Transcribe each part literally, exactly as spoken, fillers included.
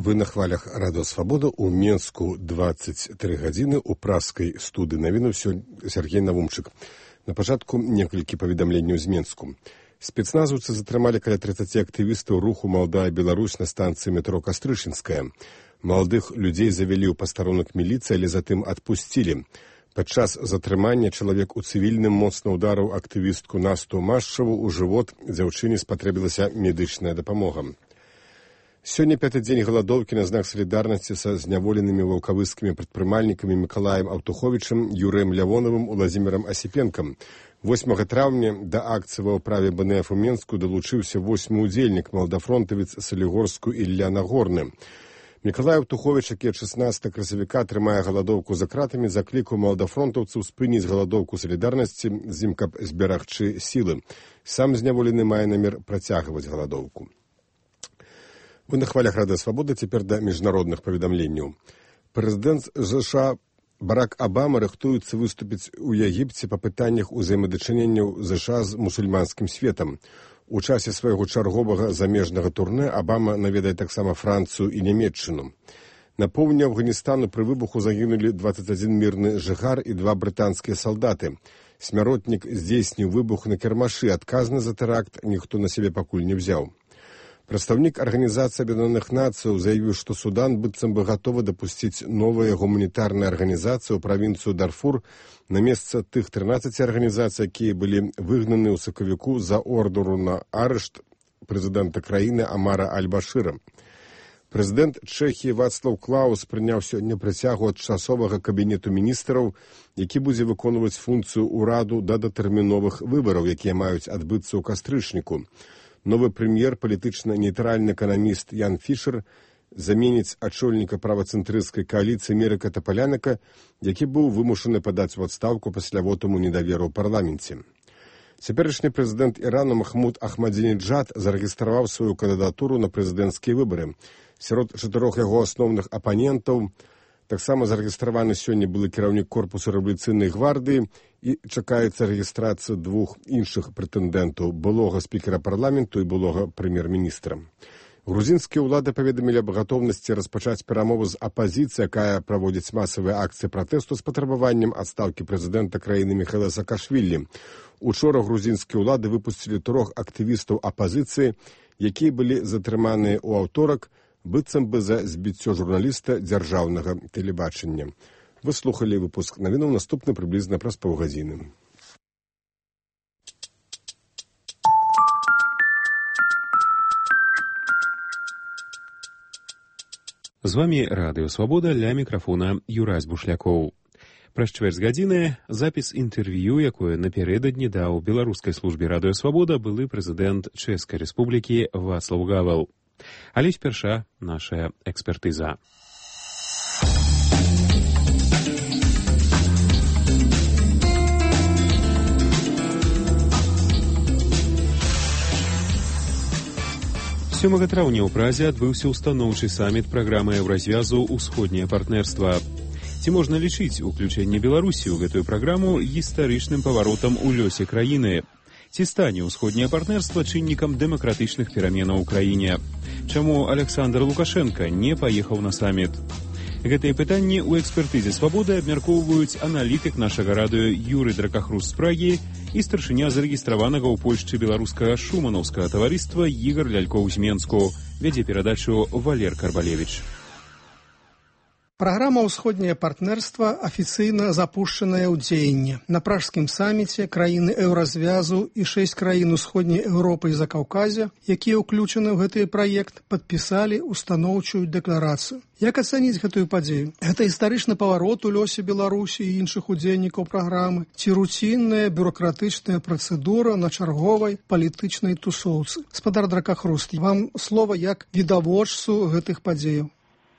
Вы на хвалях Радио Свобода. У Менску двадцать три гадзіны. У праскай студыі навіну ўсё Сергей Навумчык. На пачатку некалькі паведамленняў з Менску. Спецназаўцы затрымалі каля тридцати актывістаў руху «Малдая Беларусь» на станцыі метро Кастрычынская. Маладых людзей завялі ў пастарунак міліцыі, але затым адпусцілі. Падчас затрымання чалавек у цывільным моцна ўдарыў актывістку Насту Машчаву ў жывот. Дзяўчыне спатрэбілася медычная дапамога. Сёння пяты дзень галадоўкі на знак салідарнасці са зняволенымі ваўкавыскімі прадпрымальнікамі Мікалаем Аўтуховічам, Юрыем Лявоновым, Уладзімірам Асіпенкам. восьмага траўня да акцыі ва ўправе бэ эн эф у Менску далучыўся восьмы ўдзельнік, малдафронтавец Салігорску Ілля Нагорны. Мікалай Аўтуховіч, які шаснаццатага красавіка трымае галадоўку за кратамі, заклікаў малдафронтаўцаў спыніць галадоўку салідарнасці з ім, каб зберагчы сілы. Сам зняволены мае намер працягваць галадоўку. Вы на хвалях Радио Свобода. Цяпер да міжнародных паведамленняў. Прэзідэнт ЗША Барак Абама рыхтуецца выступіць у Егіпце па пытаннях узаемадачыненняў ЗША з мусульманскім светам. У часе свайго чарговага замежнага турнэ Абама наведае таксама Францыю і Нямецчыну. На поўдні Афганістану пры выбуху загінулі дваццаць адзін мірны жыхар і два брытанскія салдаты. Смяротнік здзейсніў выбух на кірмашы. Адказны за тэракт ніхто на сябе пакуль не взяў. Прадстаўнік Арганізацыі Аб'яднаных Нацыяў заявіў, што Судан быццам бы гатовы дапусціць новыя гуманітарныя арганізацыі ў правінцыю Дарфур на месца тых трынаццаці арганізацый, якія былі выгнаны ў сакавіку за ордеру на арышт прэзідэнта краіны Амара Аль-Башыра. Прэзідэнт Чэхіі Вацлаў Клаус прыняў сёння прысягу ад часовага кабінету міністраў, які будзе выконваць функцыю ўраду да датэрміновых выбараў, якія маюць адбыцца ў кастрычніку. Новы прэм'ер, палітычна нейтральны эканаміст Ян Фішер, заменіць ачольніка правацэнтрысцкай кааліцыі Мерыка Тапалянака, які быў вымушаны падаць у адстаўку пасля вотуму недаверу ў парламенце. Цяперашні прэзідэнт Ірану Махмуд Ахмадзінеджад зарэгістраваў сваю кандыдатуру на прэзідэнцкія выбары. Сярод чатырох яго асноўных апанентаў таксама зарэгістраваны сёння былы кіраўнік корпусу рэвалюцыйнай гвардыі і чакаецца рэгістрацыя двух іншых прэтэндэнтаў, былога спікера парламенту і былога прэм'ер-міністра. Грузінскія ўлады паведамілі аб гатоўнасці распачаць перамовы з апазіцыяй, якая праводзіць масавыя акцыі пратэсту з патрабаваннем адстаўкі прэзідэнта краіны Міхаіла Саакашвілі. Учора грузінскія ўлады выпусцілі трох актывістаў апазіцыі, якія былі затрыманыя ў аўторак, быццам бы за збіццё журналіста дзяржаўнага тэлебачання. Вы слухалі выпуск навінаў, наступны прыблізна праз паўгадзіны. З вами Радыё Свабода, ля мікрафона Юрась Бушлякоў. Праз чвэрць гадзіны запіс інтэрв'ю, якое напярэдадні даў беларускай службе Радыё Свабода былы прэзідэнт Чэшскай Рэспублікі Вацлаў Гавел. Але спярша наша экспертыза. сёмага траўня ў Празе адбыўся ўстаноўчы саміт праграмы еўразвязу «Усходняе партнерства». Ці можна лічыць уключэнне Беларусі ў гэтую праграму гістарычным паваротам у лёсе краіны? Ці стане ўсходняе партнерства чыннікам дэмакратычных пераменаў у краіне? Чаму Александр Лукашенко не паехаў на саміт? Гэтыя пытанні ў экспертызе «Свабоды» абмяркоўваюць аналітык нашага радыё Юрый Дракахрус з Прагі і старшыня зарэгістраванага ў Польшчы беларускага шуманаўскага таварыства Ігар Лялькоў з Менску. Вядзе перадачу Валер Карбалевіч. Праграма «Усходняе партнерства» афіцыйна запушчаная ў дзеянне. На пражскім саміце краіны еўразвязу і шэсць краін Усходняй Еўропы і Закаўказя, якія ўключаны ў гэты праект, падпісалі устаноўчую дэкларацыю. Як ацаніць гэтую падзею? Гэта гістарычны паварот у лёсе Беларусі і іншых удзельнікаў праграмы, ці руцінная бюрократычная працэдура на чарговай палітычнай тусоўцы? Спадар Дракахрус, вам слова як відавочцу гэтых падзеяў.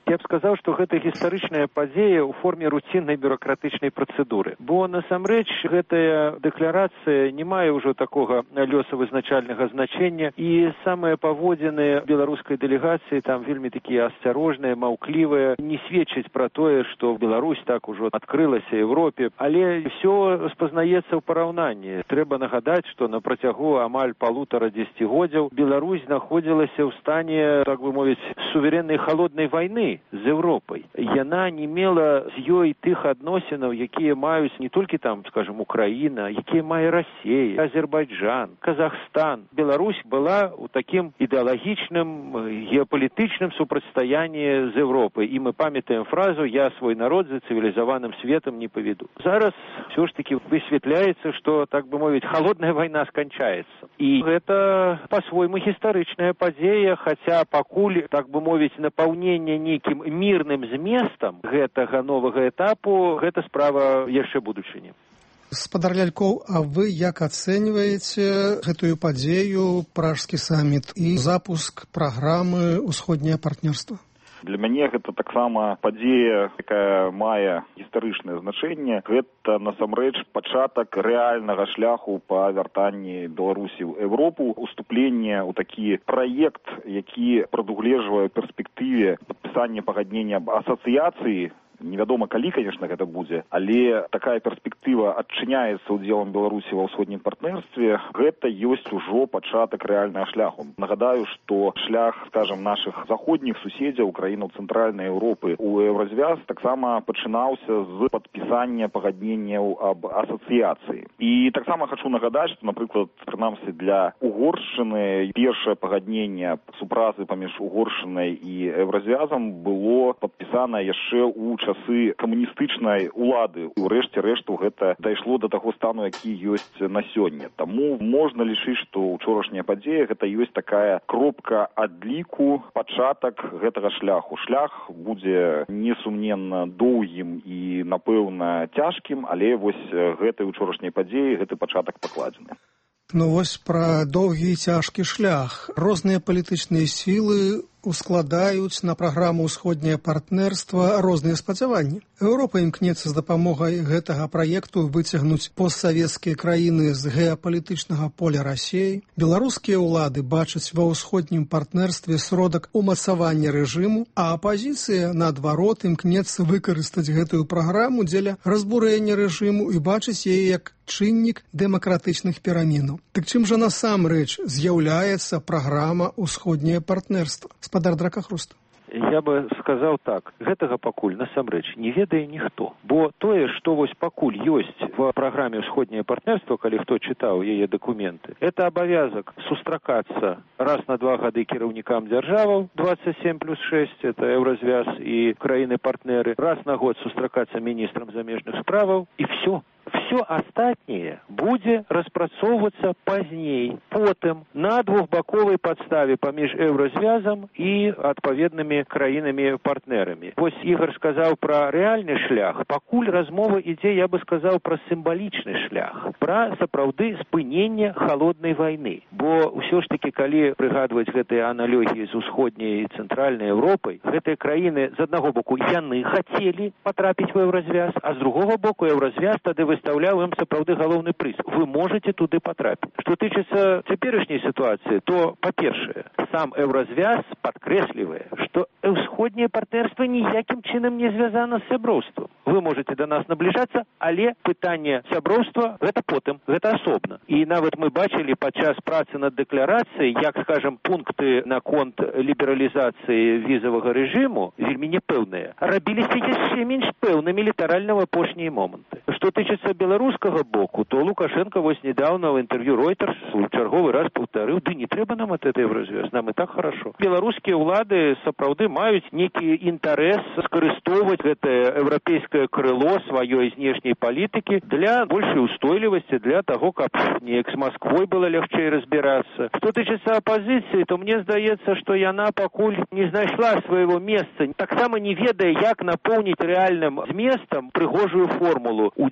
Я б сказаў, што гэта гістарычная падзея ў форме руціннай бюракратычнай працэдуры. Бо насамрэч гэтая дэкларацыя не мае ўжо такога лёсавызначальнага значення, і самыя паводзіны беларускай дэлегацыі там вельмі такія асцярожныя, маўклівыя, не сведчаць пра тое, што Беларусь так ужо адкрылася Европе, але ўсё спазнаецца ў параўнанні. Трэба нагадаць, што на працягу амаль палутара дзесяцігоддзяў Беларусь знаходзілася ў стане, так бы мовіць, суверэннай халоднай вайны з Европай. Яна не мела з ёй тых адносінаў, якія маюць не толькі там, скажем, Украіна, якія мае Расія, Азербайджан, Казахстан. Беларусь была ў такім ідэалагічным, геапалітычным супрацьстаянні з Европай. І мы памятаем фразу «Я свой народ за цывілізаваным светам не паведу». Зараз все ж таки высвятляецца, што, так бы мовіць, холодная вайна сканчаецца. І гэта па-свойму гістарычная падзея, хаця пакуль, так бы мовіць, напаўненне нейкім мірным зместам гэтага новага этапу, гэта справа яшчэ будучыні. Спадар Лялькоў, а вы як ацэньваеце гэтую падзею, пражскі саміт і запуск праграмы «Усходняе партнерства»? Для мяне гэта таксама падзея, якая мае гістарычнае значэнне. Гэта насамрэч пачатак рэальнага шляху па вяртанні Беларусі ў Европу, уступленне ў такі праект, які прадугледжвае перспектыве падпісання пагаднення аб асацыяцыі. Невядома, калі, конечно, гэта будзе, але такая перспектыва адчыняецца ўдзелам Беларусі ва ўсходнім партнерстве. Гэта ёсць ужо пачатак рэальнага шляху. Нагадаю, што шлях, скажем, нашых заходніх суседзяў, краінаў цэнтральнай Еўропы у Еўразвяз таксама пачынаўся з падпісання пагадненняў аб асацыяцыі. І таксама хачу нагадаць, што, напрыклад, прынамсі для Угоршчыны першае пагадненне супрацы паміж Угоршчынай і Еўразвязам было падпісана яшчэ ў часы камуністычнай улады. У рэшце рэшту гэта дайшло да таго стану, які ёсць на сёння. Таму можна лічыць, што ўчорашняя падзея гэта ёсць такая кропка адліку, пачатак гэтага шляху. Шлях будзе несумненна доўгім і, напэўна, цяжкім, але вось гэтай учорашняй падзеі гэты пачатак пакладзены. Ну вось пра доўгі і цяжкі шлях. Розныя палітычныя сілы ускладаюць на праграму «Усходняе партнерства» розныя спадзяванні. Еўропа імкнецца з дапамогай гэтага праекту выцягнуць постсавецкія краіны з геапалітычнага поля Расіі. Беларускія ўлады бачаць ва ўсходнім партнерстве сродак умацавання рэжыму, а апазіцыя, наадварот, імкнецца выкарыстаць гэтую праграму дзеля разбурэння рэжыму і бачыць яе як чыннік дэмакратычных пераменаў. Так чым жа насамрэч з'яўляецца праграма «Усходняе партнерства»? Спадар Дракахруст. Я бы сказаў так, гэтага пакуль насамрэч не ведае ніхто. Бо тое, што вось пакуль ёсць в праграме «Усходняе партнерства», калі хто чытаў яе дакументы, это абавязак сустракацца раз на два гады кіраўнікам дзяржаваў, двадцать семь плюс шесть, это Еўразвяз і краіны-партнеры, раз на год сустракацца міністрам замежных справаў, і всё. Все астатняе будзе распрацоўвацца пазней, потым на двухбаковай падставе паміж Еўразвязам і адпаведнымі краінамі-партнерамі. Вось Ігор сказаў пра рэальны шлях. Пакуль размова ідзе, я бы сказаў, пра сімвалічны шлях, пра сапраўды спыненне халоднай вайны. Бо ўсё ж такі, калі прыгадваць гэтыя аналогіі з усходняй і цэнтральнай Еўропай, гэтыя краіны, з аднаго боку, яны хацелі патрапіць в Еўразвяз, а з другога боку, Еўразвяз тады выставляў ім сапраўды галоўны прыз. Вы можете туды патрапіць. Што тычыцца цяперашняй сітуацыі, то, па-першае, сам Еўразвяз падкрэслівае, што ўсходняе партнерства ніякім чынам не звязана з сяброўствам. Вы можете да нас набліжацца, але пытанне сяброўства гэта потым, гэта асобна. І нават мы бачылі падчас працы над дэкларацыяй, як, скажам, пункты наконт лібералізацыі візавага рэжыму вельмі непэўныя, рабіліся яшчэ менш пэўнымі літаральна ў апошнія моманты. Што тычыцца беларускага боку, то Лукашенко вось недавно в интервью Reuters у чарговы раз паўтарыў, ды не трэба нам от этой Еўразвяз, нам і так хорошо. Беларускія ўлады сапраўды маюць нейкі інтарэс скарыстоўваць гэтае еўрапейскае крыло сваёй знешняй палітыкі для большай устойлівасці, для таго, каб неяк з Масквой было лягчэй разбірацца. Што тычыцца апазіцыі, то мне здаецца, што яна пакуль не знайшла свайго месца, таксама не ведае, як напоўніць рэальным зместам прыгожую формулу удзел грамадскага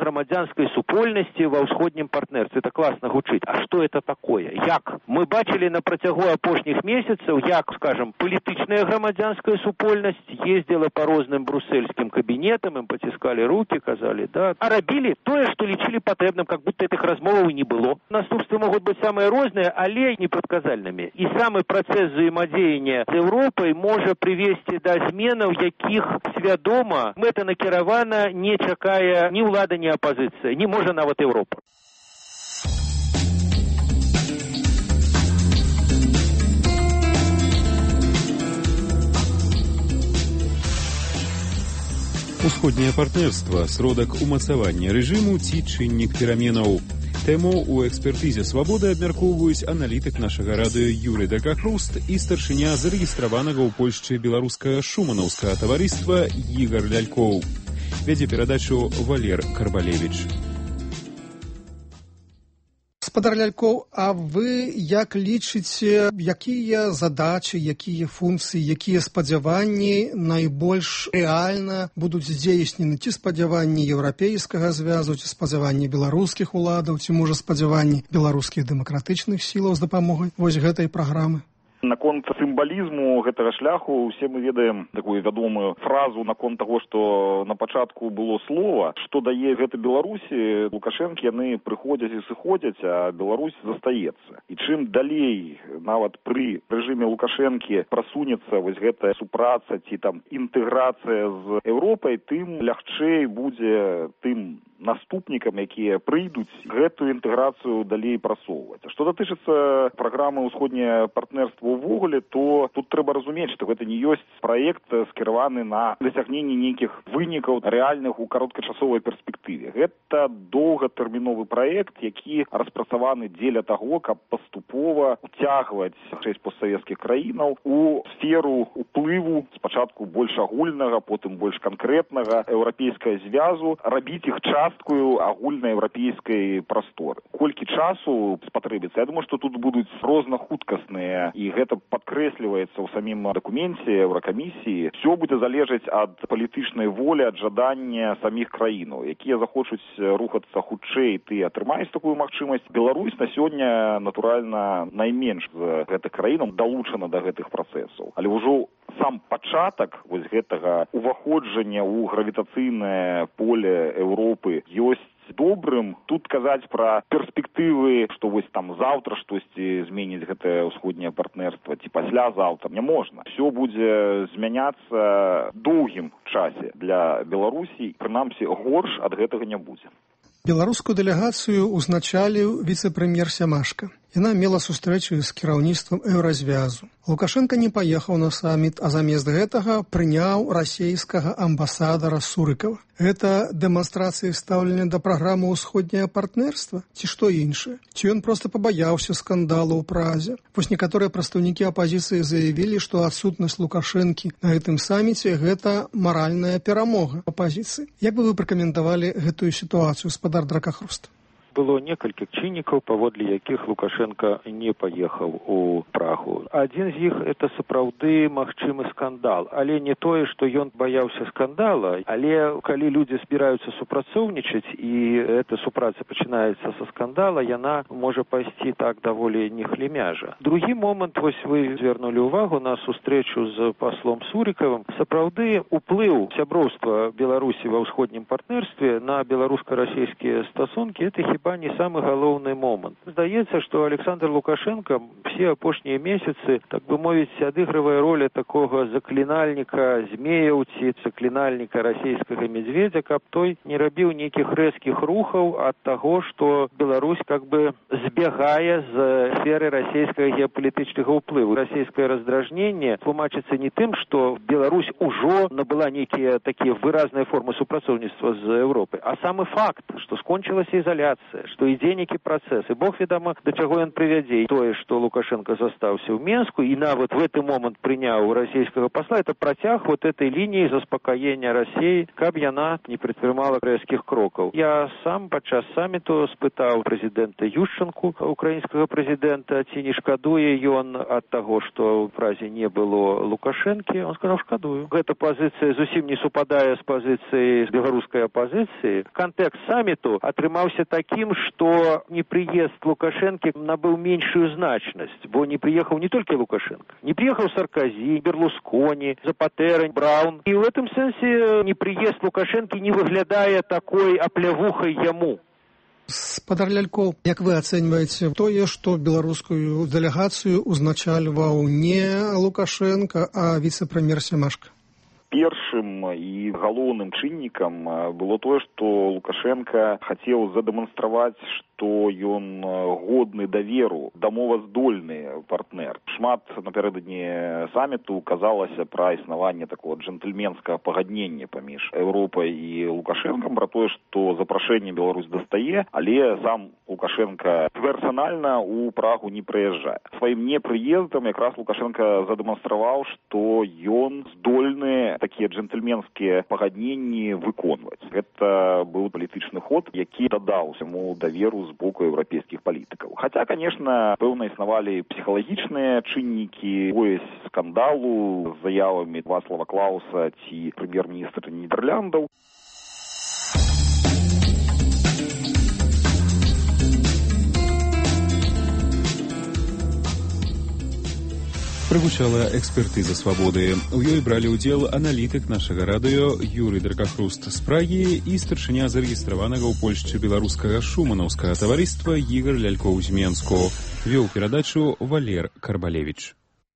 грамадзянскай супольнасці ва ўсходнім партнерстве. Это класна гучыць. А што это такое? Як? Мы бачылі на працягу апошніх месяцаў, як, скажем, палітычная грамадзянская супольнасць ездзіла па розным брусельскім кабінетам, ім паціскалі рукі, казалі, да, а рабілі тое, што лічылі патрэбным, как будто этих размоваў і не было. Наступствы могуць быць самыя розныя, але непрадказальнымі. І самы працэс взаемадзеяння з Еўропай можа прывесці да зменаў, якіх свядома мэта накіравана не чакае ні ўлада, ні апазіцыя, не можа нават Еўропа. Усходняе партнерства, сродак умацавання рэжыму ці чыннік пераменаў. Тэму ў экспертызе «Свабода» абмяркоўваюць аналітык нашага радыё Юрый Дакахруст і старшыня зарэгістраванага ў Польшчы беларускага шуманаўскага таварыства Ігар Лялькоў. Вядзе перадачу Валер Карбалевіч. Гаспадар Лялькоў, а вы як лічыце, якія задачы, якія функцыі, якія спадзяванні найбольш рэальна будуць здзейснены? Ці спадзяванні еўрапейскага звязу, ці спадзяванні беларускіх уладаў, ці можа спадзяванні беларускіх дэмакратычных сілаў з дапамогай вось гэтай праграмы? Наконт сімвалізму гэтага шляху усе мы ведаем такую вядомую фразу наконт таго, што на пачатку было слова, што дае гэта Беларусі. Лукашэнкі яны прыходзяць і сыходзяць, а Беларусь застаецца. І чым далей нават пры рэжыме Лукашэнкі прасунецца вось гэтая супраца ці там інтэграцыя з Еўропай, тым лягчэй будзе тым наступнікам, якія прыйдуць, гэтую інтэграцыю далей прасоўваць. Што датычыцца праграмы «Усходняе партнерства» увогуле, то тут трэба разумець, што гэта не ёсць праект скіраваны на дасягненне нейкіх вынікаў рэальных у кароткачасовай перспектыве. Гэта доўгатэрміновы праект, які распрацаваны дзеля таго, каб паступова уцягваць шэсць постсавецкіх краінаў у сферу уплыву, спачатку больш агульнага, потым больш канкрэтнага еўрапейскага звязу, рабіць іх часткаю агульнаеўрапейскай прасторы. Колькі часу спатрэбіцца? Я думаю, што тут будуць рознахуткасныя, і гэта падкрэсліваецца ў самім дакуменце Еўракамісіі. Всё будзе залежаць ад палітычнай волі, ад жадання саміх краінаў, якія захочуць рухацца хутчэй, ты атрымаюць такую магчымасць. Беларусь на сёння, натуральна, найменш з гэтых краінаў далучана да гэтых працэсаў. Але ўжо сам пачатак вось гэтага уваходжання ў гравітацыйнае поле Еўропы ёсць добрым. Тут казаць пра перспектывы, што вось там заўтра штосьці зменіць гэтае ўсходняе партнерства ці паслязаўтра не можна. Всё будзе змяняцца доўгім часе для Беларусі, прынамсі горш ад гэтага не будзе. Беларускую дэлегацыю узначаліў віцэ-прэм'ер Сямашка. Яна мела сустрэчу з кіраўніцтвам Еўразвязу. Лукашенко не паехаў на саміт, а замест гэтага прыняў расейскага амбасадара Сурыкова. Гэта дэманстрацыя стаўлення да праграмы «Усходняе партнерства» ці што іншае? Ці ён проста пабаяўся скандалу ў Празе? Вось некаторыя прадстаўнікі апазіцыі заявілі, што адсутнасць Лукашэнкі на гэтым саміце – гэта маральная перамога апазіцыі. Як бы вы пракаментавалі гэтую сітуацыю, гаспадар Дакахруст? Было некалькі чыннікаў, паводле якіх Лукашенко не паехаў у Прагу. Адзін з іх – это сапраўды магчымы скандал. Але не тое, што ён баяўся скандала, але калі людзі збіраюцца супрацоўнічаць і эта супраца пачынаецца са скандала, яна можа пайсці так даволі нехлемяжа. Другі момант, вось вы звярнулі ўвагу на сустрэчу з паслом Сурыкавым. Сапраўды уплыў сяброўства Беларусі ва ўсходнім партнерстве на беларуска-расійскія стасункі – это хіба не самы галоўны момант. Здаецца, што Александр Лукашенко все апошнія месяцы, так бы мовіць, адыгрывае ролю такога заклінальніка змеяўці, заклінальніка расійскага медведя, каб той не рабіў нейкіх рэзкіх рухаў ад таго, што Беларусь как бы збягае з сферы расійскага геапалітычнага ўплыву. Расійскае раздражненне тлумачыцца не тым, што Беларусь ужо набыла нейкія такія выразныя формы супрацоўніцтва з Еўропай, а самы факт, што скончылася ізаляцыя. сітуацыя, што ідзе нейкі працэс, і Бог ведама, да чаго ён прывядзе. Тое, што Лукашенко застаўся ў Менску і нават в гэты момант прыняў расійскага пасла, это працяг вот этой лініі заспакаення Расіі, каб яна не прадпрымала рэзкіх крокаў. Я сам падчас саміту спытаў прэзідэнта Ющенку, украінскага прэзідэнта, ці не шкадуе ён ад таго, што ў празе не было Лукашэнкі. Он сказаў, шкадую. Гэта пазіцыя зусім не супадае з пазіцыяй беларускай апазіцыі. Кантэкст саміту атрымаўся такім, што непрыезд Лукашэнкі набыў меншую значнасць, бо не прыехаў не толькі Лукашенко, не прыехаў Саркозі, Берлусконі, Запатэра, Браун. І ў гэтым сэнсе непрыезд Лукашэнкі не выглядае такой аплявухай яму. Спадар Лялькоў, як вы ацэньваеце тое, што беларускую дэлегацыю узначальваў не Лукашенко, а віцэ-прэм'ер Семашка? Першым і галоўным чыннікам было тое, што Лукашенко хацеў задэманстраваць, што ён годны даверу, дамоваздольны партнер. Шмат напярэдадні саміту казалася пра існаванне такого джентльменскага пагаднення паміж Еўропай і Лукашэнкам, пра тое, што запрашэнне Беларусь дастае, але сам Лукашенко персанальна ў Прагу не прыязджае. Сваім непрыездам якраз Лукашенко задэманстраваў, што ён здольны такія джентльменскія пагадненні выконваць. Гэта быў палітычны ход, які дадаў яму даверу з боку еўрапейскіх палітыкаў. Хаця, конечно, пэўна існавалі псіхалагічныя чыннікі, пояс скандалу з заявамі Вацлава Клауса ці прэм'ер-міністра Нідэрляндаў. Прагучала экспертыза «Свабоды». У ёй бралі ўдзел аналітык нашага радыё Юрый Дракахруст з Прагі і старшыня зарэгістраванага ў Польшчы беларускага шуманаўскага таварыства Ігар Лялькоў з Менску. Вёў перадачу Валер Карбалевіч.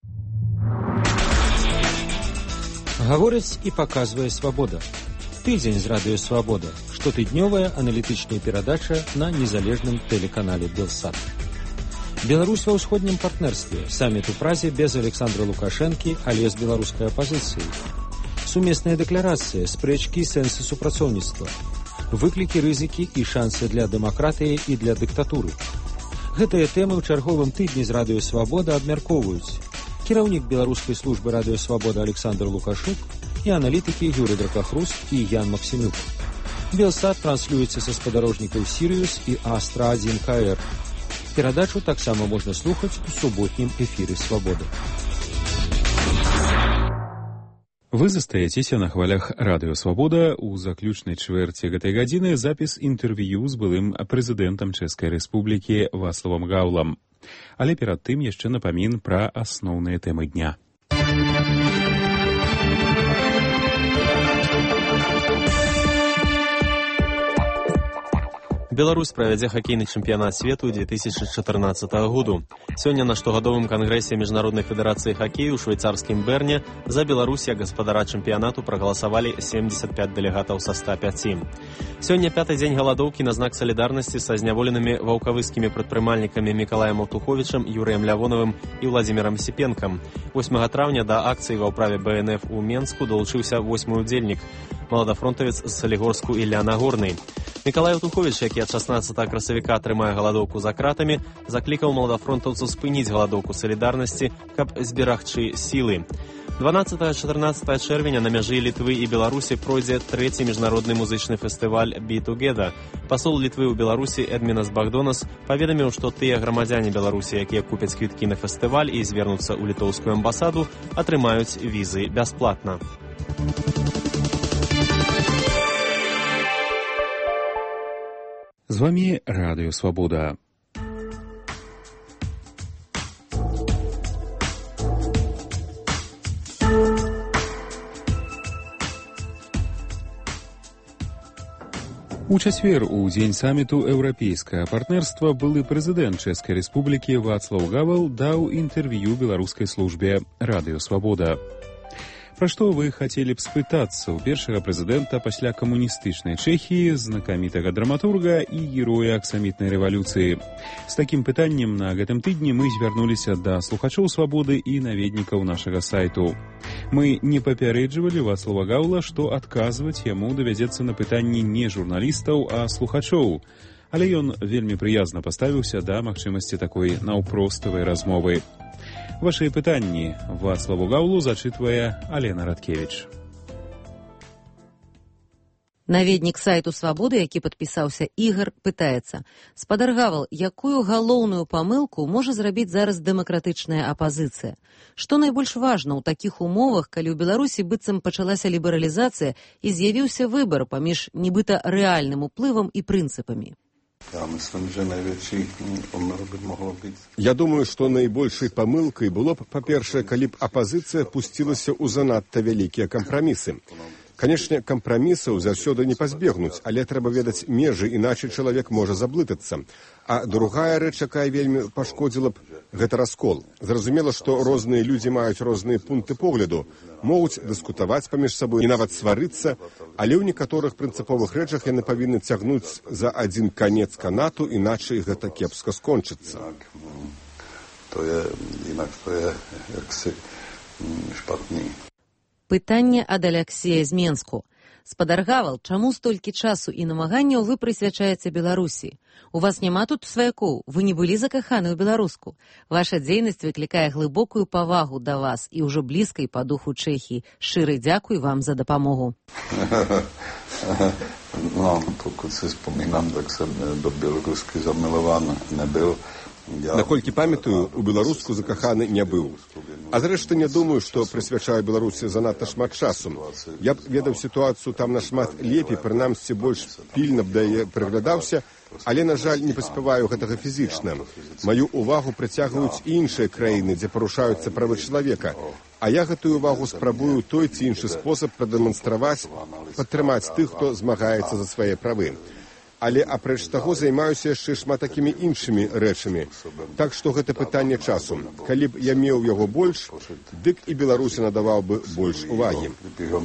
Гаворыць і паказвае «Свабода». Тыдзень з радыё «Свабода». Штотыднёвая аналітычная перадача на незалежным тэлеканале «Белсат». Беларусь ва ўсходнім партнерстве. Саміт у Празе без Александра Лукашэнкі, але з беларускай апазіцыяй. Сумесныя дэкларацыі, спрэчкі і сэнсы супрацоўніцтва. Выклікі, рызыкі і шансы для дэмакратыі і для дыктатуры. Гэтыя тэмы ў чарговым тыдні з радыё «Свабода» абмяркоўваюць кіраўнік беларускай службы радыё «Свабода» Александр Лукашук і аналітыкі Юрый Дракахруст і Ян Максімюк. Белсат транслюецца са спадарожнікаў «Сірыус» і «Астра один ка эр». Перадачу таксама можна слухаць у суботнім эфіры «Свабоды». Вы застаецеся на хвалях радыё «Свабода». У заключнай чвэрці гэтай гадзіны запіс інтэрв'ю з былым прэзідэнтам Чэшскай Рэспублікі Вацлавам Гаўлам. Але перад тым яшчэ напамін пра асноўныя тэмы дня. Беларусь правядзе хакейны чэмпіянат свету две тысячи чатырнаццатага году. Сёння на штогадовым кангрэсе Міжнароднай федэрацыі хакею ў швейцарскім Берне за Беларусь як гаспадара чэмпіянату прагаласавалі семьдесят пять дэлегатаў са ста пяці. Сёння пяты дзень галадоўкі на знак салідарнасці са зняволенымі ваўкавыскімі прадпрымальнікамі Мікалаем Аўтуховічам, Юрыем Лявонавым і Владзімірам Сіпенкам. восьмага траўня да акцыі ва ўправе бэ эн эф у Менску далучыўся восьмы ўдзельнік, маладафронтавец з Салігорску Ілля Нагорны. Мікалай Аўтуховіч, які ад шаснаццатага красавіка трымае галадоўку за кратамі, заклікаў маладафронтаўцаў спыніць галадоўку салідарнасці, каб зберагчы сілы. дванаццатага-чатырнаццатага чэрвеня на мяжы Літвы і Беларусі пройдзе трэці міжнародны музычны фестываль «Be Together». Пасол Літвы ў Беларусі Эдмінас Багдонас паведаміў, што тыя грамадзяне Беларусі, якія купяць квіткі на фестываль і звернуцца ў літоўскую амбасаду, атрымаюць візы бясплатна. З вамі радыё «Свабода». У чацвер, у дзень саміту еўрапейскага партнерства, былы прэзідэнт Чэшскай Рэспублікі Вацлаў Гавал даў інтэрв'ю беларускай службе радыё «Свабода». Пра што вы хацелі б спытацца ў першага прэзідэнта пасля камуністычнай Чэхіі, знакамітага драматурга і героя аксамітнай рэвалюцыі? З такім пытаннем на гэтым тыдні мы звярнуліся да слухачоў «Свабоды» і наведнікаў нашага сайту. Мы не папярэджвалі Вацлава Гаўла, што адказваць яму давядзецца на пытанні не журналістаў, а слухачоў. Але ён вельмі прыязна паставіўся да магчымасці такой наўпроставай размовы. Вашыя пытанні Вацлаву Гаўлу зачытвае Алена Радкевіч. Наведнік сайту «Свабоды», які падпісаўся Ігар, пытаецца: «Спадар Гавал, якую галоўную памылку можа зрабіць зараз дэмакратычная апазіцыя? Што найбольш важна ў такіх умовах, калі ў Беларусі быццам пачалася лібералізацыя і з'явіўся выбар паміж нібыта рэальным уплывам і прынцыпамі?» Я myslím, že najväčší omyl by mohlo byť. Я думаю, што найбольшай памылкай было б, па-першае, калі б апазіцыя пусцілася ў занадта вялікія кампрамісы. Канешне, кампрамісаў заўсёды не пазбегнуць, але трэба ведаць межы, іначай чалавек можа заблытацца. А другая рэч, якая вельмі пашкодзіла б, гэта раскол. Зразумела, што розныя людзі маюць розныя пункты погляду, могуць дыскутаваць паміж сабой і нават сварыцца, але ў некаторых прынцыповых рэчах яны павінны цягнуць за адзін канец канату, іначай гэта кепска скончыцца. То je, inak to je jaksi špatný. Пытанне ад Аляксея з Менску. Спадар Гавал, чаму столькі часу і намаганняў вы прысвячаеце Беларусі? У вас няма тут сваякоў, вы не былі закаханы ў беларуску. Ваша дзейнасць выклікае глыбокую павагу да вас і ўжо блізкай па духу Чэхіі. Шчыры дзякуй вам за дапамогу. No, pokud si vzpomínám, tak jsem do Bělorusky zamilován nebyl. Наколькі памятаю, у беларуску закаханы не быў. А зрэшты, не думаю, што прысвячаю Беларусі занадта шмат часу. Я б ведаў сітуацыю там нашмат лепей, прынамсі больш пільна б да яе прыглядаўся, але, на жаль, не паспяваю гэтага фізічна. Маю увагу прыцягваюць іншыя краіны, дзе парушаюцца правы чалавека. А я гэтую увагу спрабую той ці іншы спосаб прадэманстраваць, падтрымаць тых, хто змагаецца за свае правы. Але апрэч таго займаюся яшчэ шматакімі іншымі рэчамі. Так што гэта пытанне часу. Калі б я меў яго больш, дык і Беларусі надаваў бы больш увагі.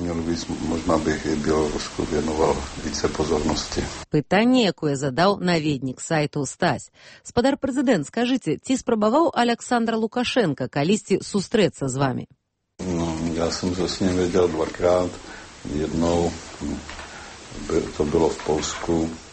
Пытанне, якое задаў наведнік сайту Стась. Спадар прэзідэнт, скажыце, ці спрабаваў Аляксандр Лукашенко калісьці сустрэцца з вамі? No, ja som sa s ním vedel dvakrát. Jednou to bylo v Polsku.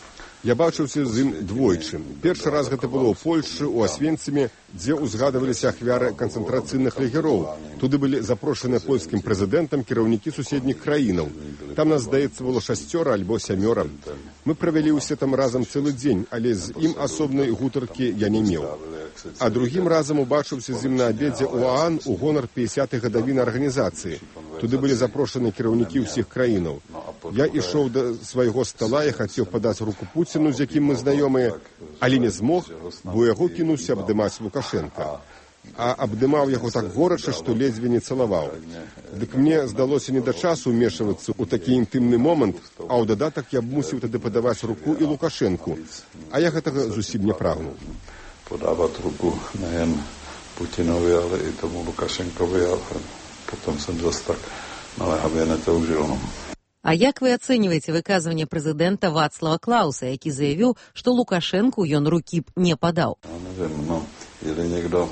Я бачыўся з ім двойчы. Першы раз гэта было ў Польшчы, у Асвенциме, дзе ўзгадываліся ахвяры канцэнтрацыйных лагероў. Туды былі запрошаныя польскім прэзідэнтам кіраўнікі суседніх краінаў. Там нас, здаецца, было шасцёра альбо сямёра. Мы правялі ўсе там разам цэлы дзень, але з ім асобнай гутаркі я не меў. А другім разам убачыўся з ім на абедзе ў ААН у гонар пяцідзясятай гадавіны арганізацыі. Туды былі запрошаны кіраўнікі ўсіх краінаў. Я ішоў да свайго стала, я хацеў падаць руку Пуціну, з якім мы знаёмыя, але не змог, бо яго кінуўся абдымаць Лукашенка. А абдымаў яго так горача, што ледзьве не цалаваў. Дык мне здалося не да часу ўмешвацца ў такі інтымны момант, а ў дадатак я б мусіў тады падаваць руку і Лукашенку. А я гэтага зусім не прагнуў. Podávať ruku nejen Putinovi, ale i tomu Lukašenkovi a potom som zase tak naléhavě netoužil. А як вы ацэньваеце выказванне прэзідэнта Вацлава Клауса, які заявіў, што Лукашэнку ён рукі б не падаў? Ja neviem, no, je niekto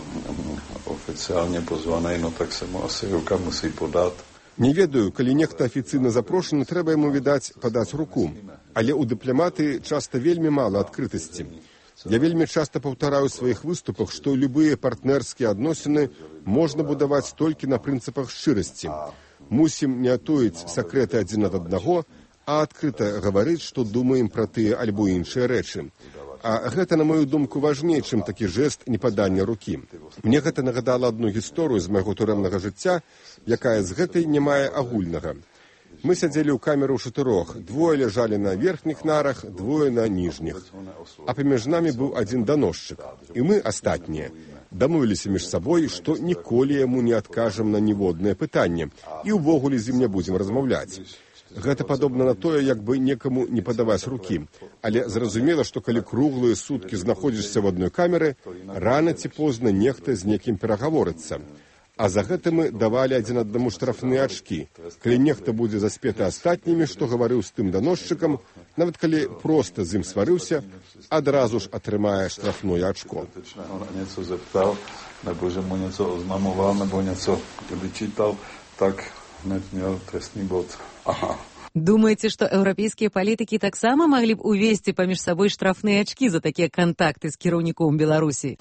oficiálne pozvaný, no tak sa mu asi ruka musí podať. Не ведаю, калі нехта афіцыйна запрошаны, трэба яму, відаць, падаць руку. Але ў дыпламаты часта вельмі мала адкрытасці. Я вельмі часта паўтараю ў сваіх выступах, што любыя партнерскія адносіны можна будаваць толькі на прынцыпах шчырасці. Мусім не атоіць сакрэты адзін ад аднаго, а адкрыта гаварыць, што думаем пра тыя альбо іншыя рэчы. А гэта, на мою думку, важней, чым такі жэст непадання рукі. Мне гэта нагадала адну гісторыю з майго турэмнага жыцця, якая з гэтай не мае агульнага. Мы сядзелі ў камеру ў чатырох, двое ляжалі на верхніх нарах, двое на ніжніх. А паміж намі быў адзін даносчык. І мы, астатнія, дамовіліся між сабой, што ніколі яму не адкажам на ніводнае пытанне і ўвогуле з ім не будзем размаўляць. Гэта падобна на тое, як бы некаму не падаваць рукі. Але зразумела, што калі круглыя суткі знаходзішся в адной камеры, рана ці позна нехта з некім перагаворыцца. А за гэта мы давалі адзін аднаму штрафныя ачкі. Калі нехта будзе заспеты астатнімі, што гаварыў з тым даносчыкам, нават калі проста з ім сварыўся, адразу ж атрымае штрафное ачко. Nieco zeptal, nebo že mu něco oznamoval, nebo něco vyčítal, tak hned měl trestný bod. Aha. Думаеце, што еўрапейскія палітыкі таксама маглі б увесці паміж сабой штрафныя ачкі за такія кантакты з кіраўніком Беларусі?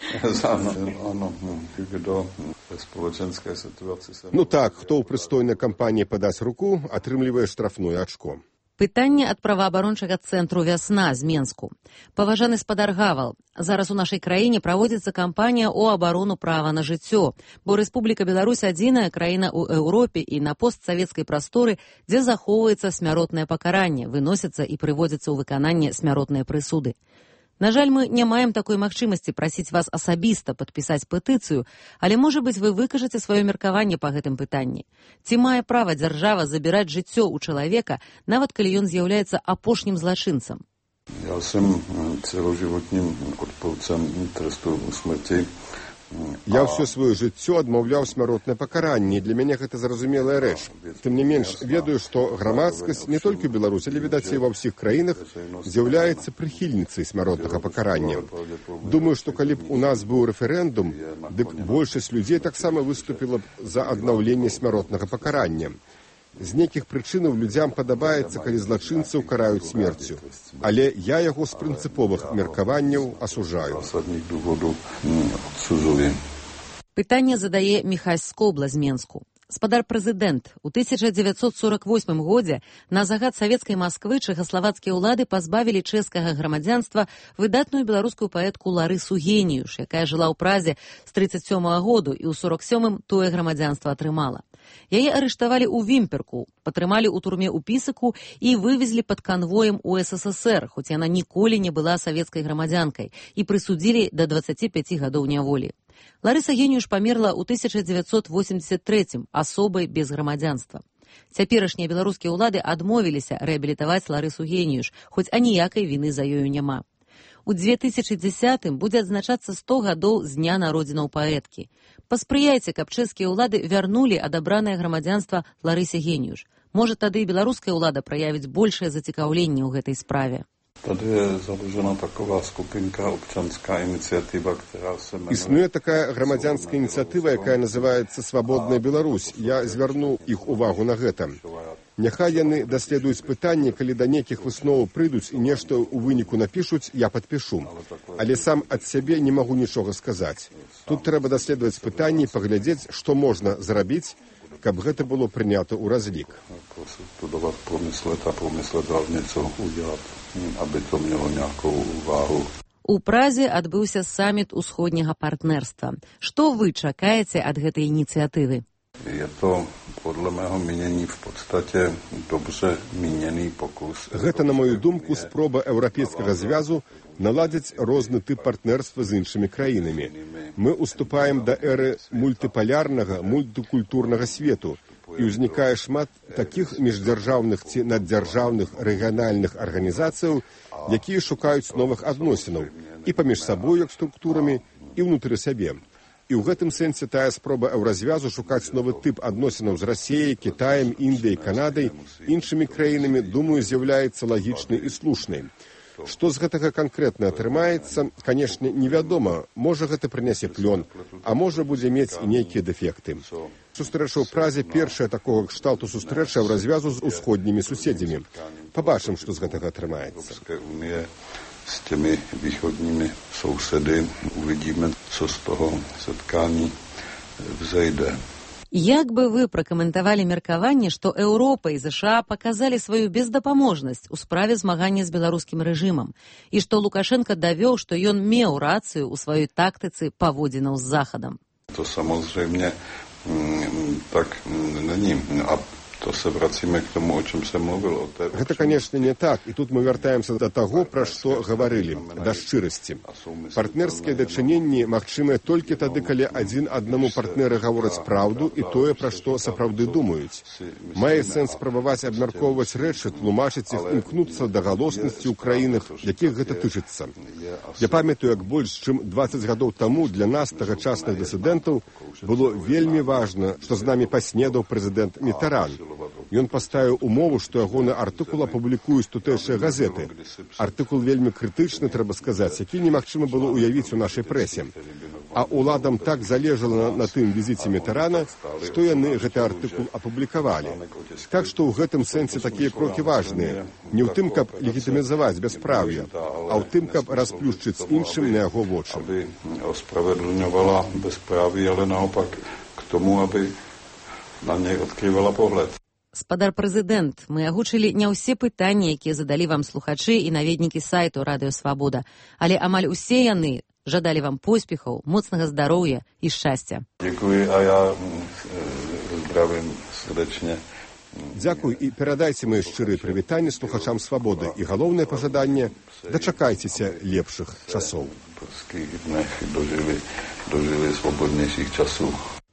Ну так, хто ў прыстойнай кампаніі падаць руку, атрымлівае штрафное ачко. Пытанне ад праваабарончага цэнтру «Вясна» з Менску. Паважаны спадар Гавал, зараз у нашай краіне праводзіцца кампанія ў абарону права на жыццё, бо Рэспубліка Беларусь адзіная краіна ў Еўропе і на постсавецкай прасторы, дзе захоўваецца смяротнае пакаранне, выносяцца і прыводзяцца ў выкананне смяротныя прысуды. На жаль, мы не маем такой магчымасці прасіць вас асабіста падпісаць петыцыю, але, можа быць, вы выкажаце сваё меркаванне па гэтым пытанні. Ці мае права дзяржава забіраць жыццё ў чалавека, нават калі ён з'яўляецца апошнім злачынцам? Я сам цэлажывотнім адпаўцам трасту смерці. Я ўсё сваё жыццё адмаўляў смяротнае пакаранне, для мяне гэта зразумелая рэч. Тым не менш, ведаю, што грамадскасць не толькі ў Беларусі, але, відаць, і ва ўсіх краінах з'яўляецца прыхільніцай смяротнага пакарання. Думаю, што калі б у нас быў рэферэндум, дык большасць людзей таксама выступіла б за аднаўленне смяротнага пакарання. З нейкіх прычынаў людзям падабаецца, калі злачынцаў караюць смерцю. Але я яго з прынцыповых меркаванняў асужаю. Пытанне задае Міхась Скобла з Менску. Спадар прэзідэнт, у тысяча дзевяцьсот сорок восьмым годзе на загад савецкай Масквы чэхаславацкія ўлады пазбавілі чэшскага грамадзянства выдатную беларускую паэтку Ларысу Геніюш, якая жыла ў Празе з трыццаць сёмага году і ў сорок сёмым тое грамадзянства атрымала. Яе арыштавалі ў Вімперку, патрымалі ў турме ў Пісаку і вывезлі пад канвоем у эс эс эс эр, хоць яна ніколі не была савецкай грамадзянкай, і прысудзілі да дваццаці пяці гадоў няволі. Ларыса Геніюш памерла ў тысяча дзевяцьсот восемьдесят трэцім асобай без грамадзянства. Цяперашнія беларускія ўлады адмовіліся рэабілітаваць Ларысу Геніюш, хоць аніякай віны за ёю няма. У дзве тысячы дзесятым будзе адзначацца сто гадоў з дня народзінаў паэткі. Паспрыяйце, каб чэшскія ўлады вярнулі адабранае грамадзянства Ларысе Геніюш. Можа, тады і беларуская ўлада праявіць большае зацікаўленне ў гэтай справе. Tady je založena taková skupinka, občanská iniciativa, která se jmenuje... Існує така громадянська ініціатива, яка називається «Свободна Білорусь». Я зверну їх увагу на гэта. Няхай яны даследуюць пытанне, калі да нейкіх высноў прыйдуць і нешта ў выніку напішуць, я падпішу. Але сам ад сябе не магу нічога сказаць. Тут трэба даследаваць пытанне і паглядзець, што можна зрабіць, каб гэта было прынята ў разлік. Studovat, promyslet a promyslet hlavne, co udělat, aby to mělo nejakou váhu. У Празе адбыўся саміт усходняга партнерства. Што вы чакаеце ад гэтай ініцыятывы? Je to, podle mého mínění, v podstatě dobře míněný pokus. Гэта, на мою думку, спроба Еўрапейскага звязу наладзіць розны тып партнерства з іншымі краінамі. Мы уступаем да эры мультыпалярнага, мультыкультурнага свету, і ўзнікае шмат такіх міждзяржаўных ці наддзяржаўных рэгіянальных арганізацыяў, якія шукаюць новых адносінаў і паміж сабой як структурамі, і ўнутры сябе. І ў гэтым сэнсе тая спроба еўразвязу шукаць новы тып адносінаў з Расіяй, Кітаем, Індыяй, Канадай, іншымі краінамі, думаю, з'яўляецца лагічнай і слушнай. Што з гэтага канкрэтна атрымаецца, канешне, невядома. Можа, гэта прынясе плён, а можа, будзе мець і нейкія дэфекты. Сустрэча ў Празе першая такога кшталту сустрэча еўразвязу з усходнімі суседзямі. Пабачым, што з гэтага атрымаецца. S těmi východními sousedy uvidíme, co z toho setkání vzejde. Як бы вы пракаментавалі меркаванне, што Еўропа і ЗША паказалі сваю бездапаможнасць у справе змагання з беларускім рэжымам і што Лукашенко давёў, што ён меў рацыю ў сваёй тактыцы паводзінаў з Захадам? To samozřejmě tak není. A to se vracíme k tomu, o čem jsem mluvil. O té... Гэта, конечно, не так. І тут мы вяртаемся да таго, пра што гаварылі, да шчырасці. Партнерскія дачыненні магчымыя толькі тады, калі адзін аднаму партнеры гавораць праўду і тое, пра што сапраўды думаюць. Мае сэнс спрабаваць абмяркоўваць рэчы, тлумачыць іх, імкнуцца да галоснасці ў краінах, якіх гэта тычыцца. Я памятаю, як больш чым дваццаць гадоў таму для нас, тагачасных дысідэнтаў, было вельмі важна, што з намі паснедаў прэзідэнт Мітаран. Ён паставіў умову, што ягоны артыкул апублікуюць тутэйшыя газеты. Артыкул вельмі крытычны, трэба сказаць, які немагчыма было ўявіць у нашай прэсе. А уладам так залежала на, на тым візіце Мітэрана, што яны гэты артыкул апублікавалі. Так што ў гэтым сэнсе такія крокі важныя. Не ў тым, каб легітымізаваць бяспраўе, а ў тым, каб расплюшчыць іншым на яго вочы. Aby ospravedlňovala bezpráví, ale naopak k tomu, aby на nej odkrývala pohled. Спадар прэзідэнт, мы агучылі не ўсе пытанні, якія задалі вам слухачы і наведнікі сайту Радыё Свабода, але амаль усе яны жадалі вам поспехаў, моцнага здароўя і шчасця. Дзякуй, а я здравым срдечне. Дзякуй і перадайце мае шчырыя прывітанні слухачам Свабоды і галоўнае пажаданне – дачакайцеся лепшых часоў. Дожили, дожили свободнейших часов.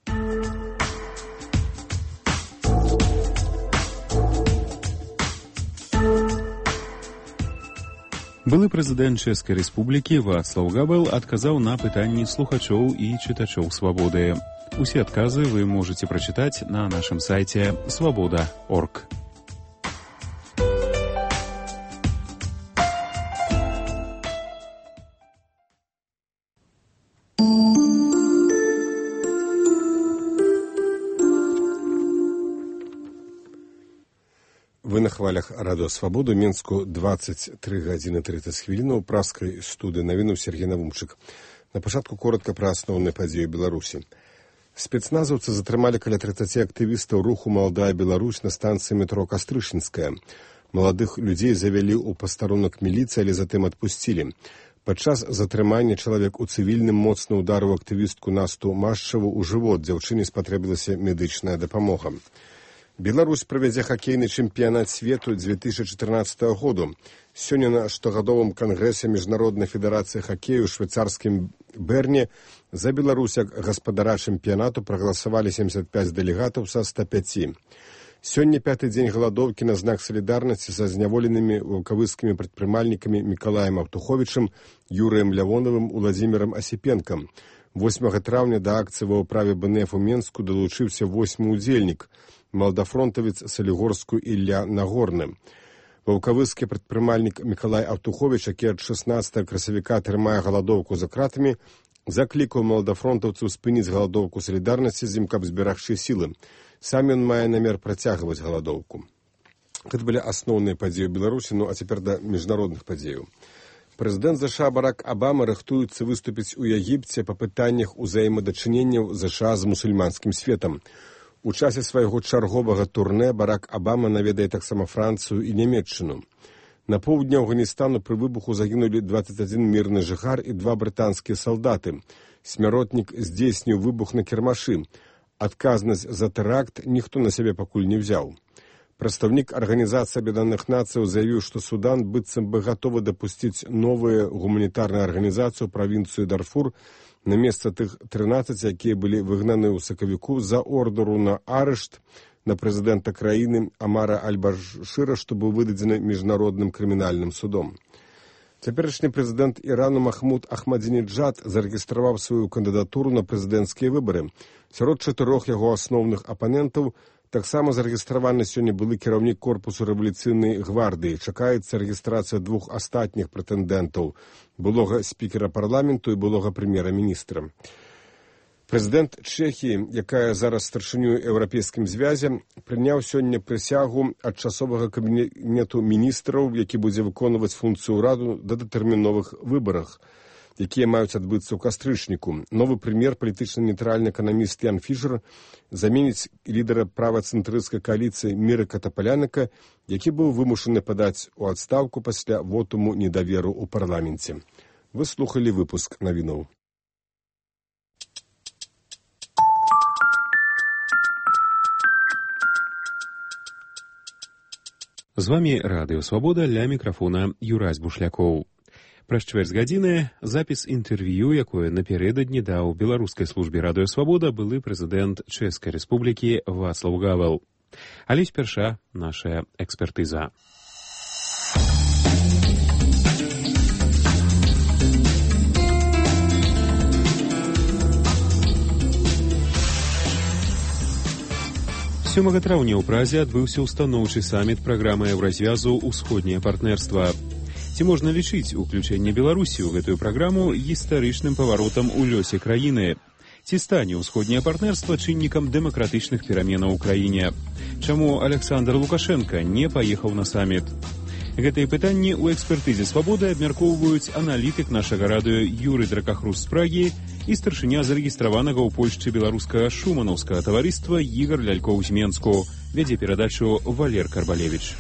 Былы прэзідэнт Чэшскай Рэспублікі Вацлаў Гавел адказаў на пытанні слухачоў і чытачоў Свабоды. Усе адказы вы можаце прачытаць на нашым сайце свабода точка орг. Вы на хвалях Радыё Свабода, Мінску, двадцать три гадзіны тридцать хвілін у праскай студыі навінаў Сергей Навумчык. На пачатку коротка пра асноўныя падзеі Беларусі. Спецназаўцы затрымалі каля тридцати актывістаў руху «Маладая Беларусь» на станцыі метро Кастрышынская. Маладых людзей завялі ў пастарунак міліцыі, але затым адпусцілі. Падчас затрымання чалавек у цывільным моцна ударыў актывістку Насту Машчаву ў жывот. Дзяўчыне спатрэбілася медычная дапамога. Беларусь правядзе хакейны чэмпіянат свету две тысячи четырнадцатого году. Сёння на штогадовым кангрэсе Міжнароднай федэрацыі хакею ў швейцарскім Берне за Беларусь як гаспадара чэмпіянату прагаласавалі семьдесят пять дэлегатаў са ста пяти. Сёння пяты дзень галадоўкі на знак салідарнасці са зняволенымі ваўкавыскімі прадпрымальнікамі Мікалаем Аўтуховічым, Юрыем Лявоновым, Уладзімірам Асіпенкам. восьмага траўня да акцыі ва ўправе бэ эн эф у Менску далучыўся восьмы удзельнік, малдафронтавец Салігорску Ілля Нагорны. Ваўкавыскі прадпрымальнік Мікалай Аўтуховіч, які ад шаснаццатага красавіка трымае галадоўку за кратамі, заклікаў малдафронтаўцаў спыніць галадоўку салідарнасці з ім, каб зберагчы сілы. Сам ён мае намер працягваць галадоўку. Гэта былі асноўныя падзеі Беларусі, ну а цяпер да міжнародных падзеяў. Прэзідэнт ЗША Барак Абама рыхтуецца выступіць у Егіпце па пытаннях узаемадачыненняў ЗША з мусульманскім светам. У часе свайго чарговага турнэ Барак Абама наведае таксама Францыю і Нямецчыну. На поўдні Афганістану пры выбуху загінулі двадцать один мірны жыхар і два брытанскія салдаты. Смяротнік здзейсніў выбух на кірмашы. Адказнасць за тэракт ніхто на сябе пакуль не взяў. Прадстаўнік Арганізацыі Аб'яднаных Нацыяў заявіў, што Судан быццам бы гатовы дапусціць новую гуманітарную арганізацыю правінцыю Дарфур на месца тых трынаццаці, якія былі выгнаны ў сакавіку за ордеру на арышт на прэзідэнта краіны Амара Аль-Башыра, што быў выдадзены міжнародным крымінальным судом. Цяперашні прэзідэнт Ірану Махмуд Ахмадзінеджад зарэгістраваў сваю кандыдатуру на прэзідэнцкія выбары. Сярод чатырох яго асноўных апанентаў таксама зарэгістраваны сёння былы кіраўнік корпусу рэвалюцыйнай гвардыі. Чакаецца рэгістрацыя двух астатніх прэтэндэнтаў, былога спікера парламенту і былога прэм'ера-міністра. Прэзідэнт Чэхіі, якая зараз старшынёй Еўрапейскім звязе, прыняў сёння прысягу ад часовага кабінету міністраў, які будзе выконваць функцыю ўраду да датэрміновых выбарах, якія маюць адбыцца ў кастрычніку. Новы прэм'ер, палітычна-нейтральны эканаміст Ян Фішер, заменіць лідара правацэнтрысцкай кааліцыі Мірэка Тапаляныка, які быў вымушаны падаць у адстаўку пасля вотуму недаверу ў парламенце. Вы слухалі выпуск навінаў. З вамі Радыё Свабода, ля мікрафона Юрась Бушлякоў. Праз чвэрць гадзіны запіс інтэрв'ю, якое напярэдадні даў беларускай службе Радыё Свабода былы прэзідэнт Чэшскай Рэспублікі Вацлаў Гавел. Але спярша нашая экспертыза. сёмага траўня ў Празе адбыўся ўстаноўчы саміт праграмы еўразвязу «Усходняе партнерства». Ці можна лічыць уключэнне Беларусі ў гэтую праграму гістарычным паваротам у лёсе краіны? Ці стане ўсходняе партнерства чыннікам дэмакратычных пераменаў у краіне? Чаму Александр Лукашенко не паехаў на саміт? Гэтыя пытанні ў экспертызе «Свабоды» абмяркоўваюць аналітык нашага радыё Юрый Дракахрус з Прагі і старшыня зарэгістраванага ў Польшчы беларускага шуманаўскага таварыства Ігар Лялькоў з Менску. Вядзе перадачу Валер Карбалевіч.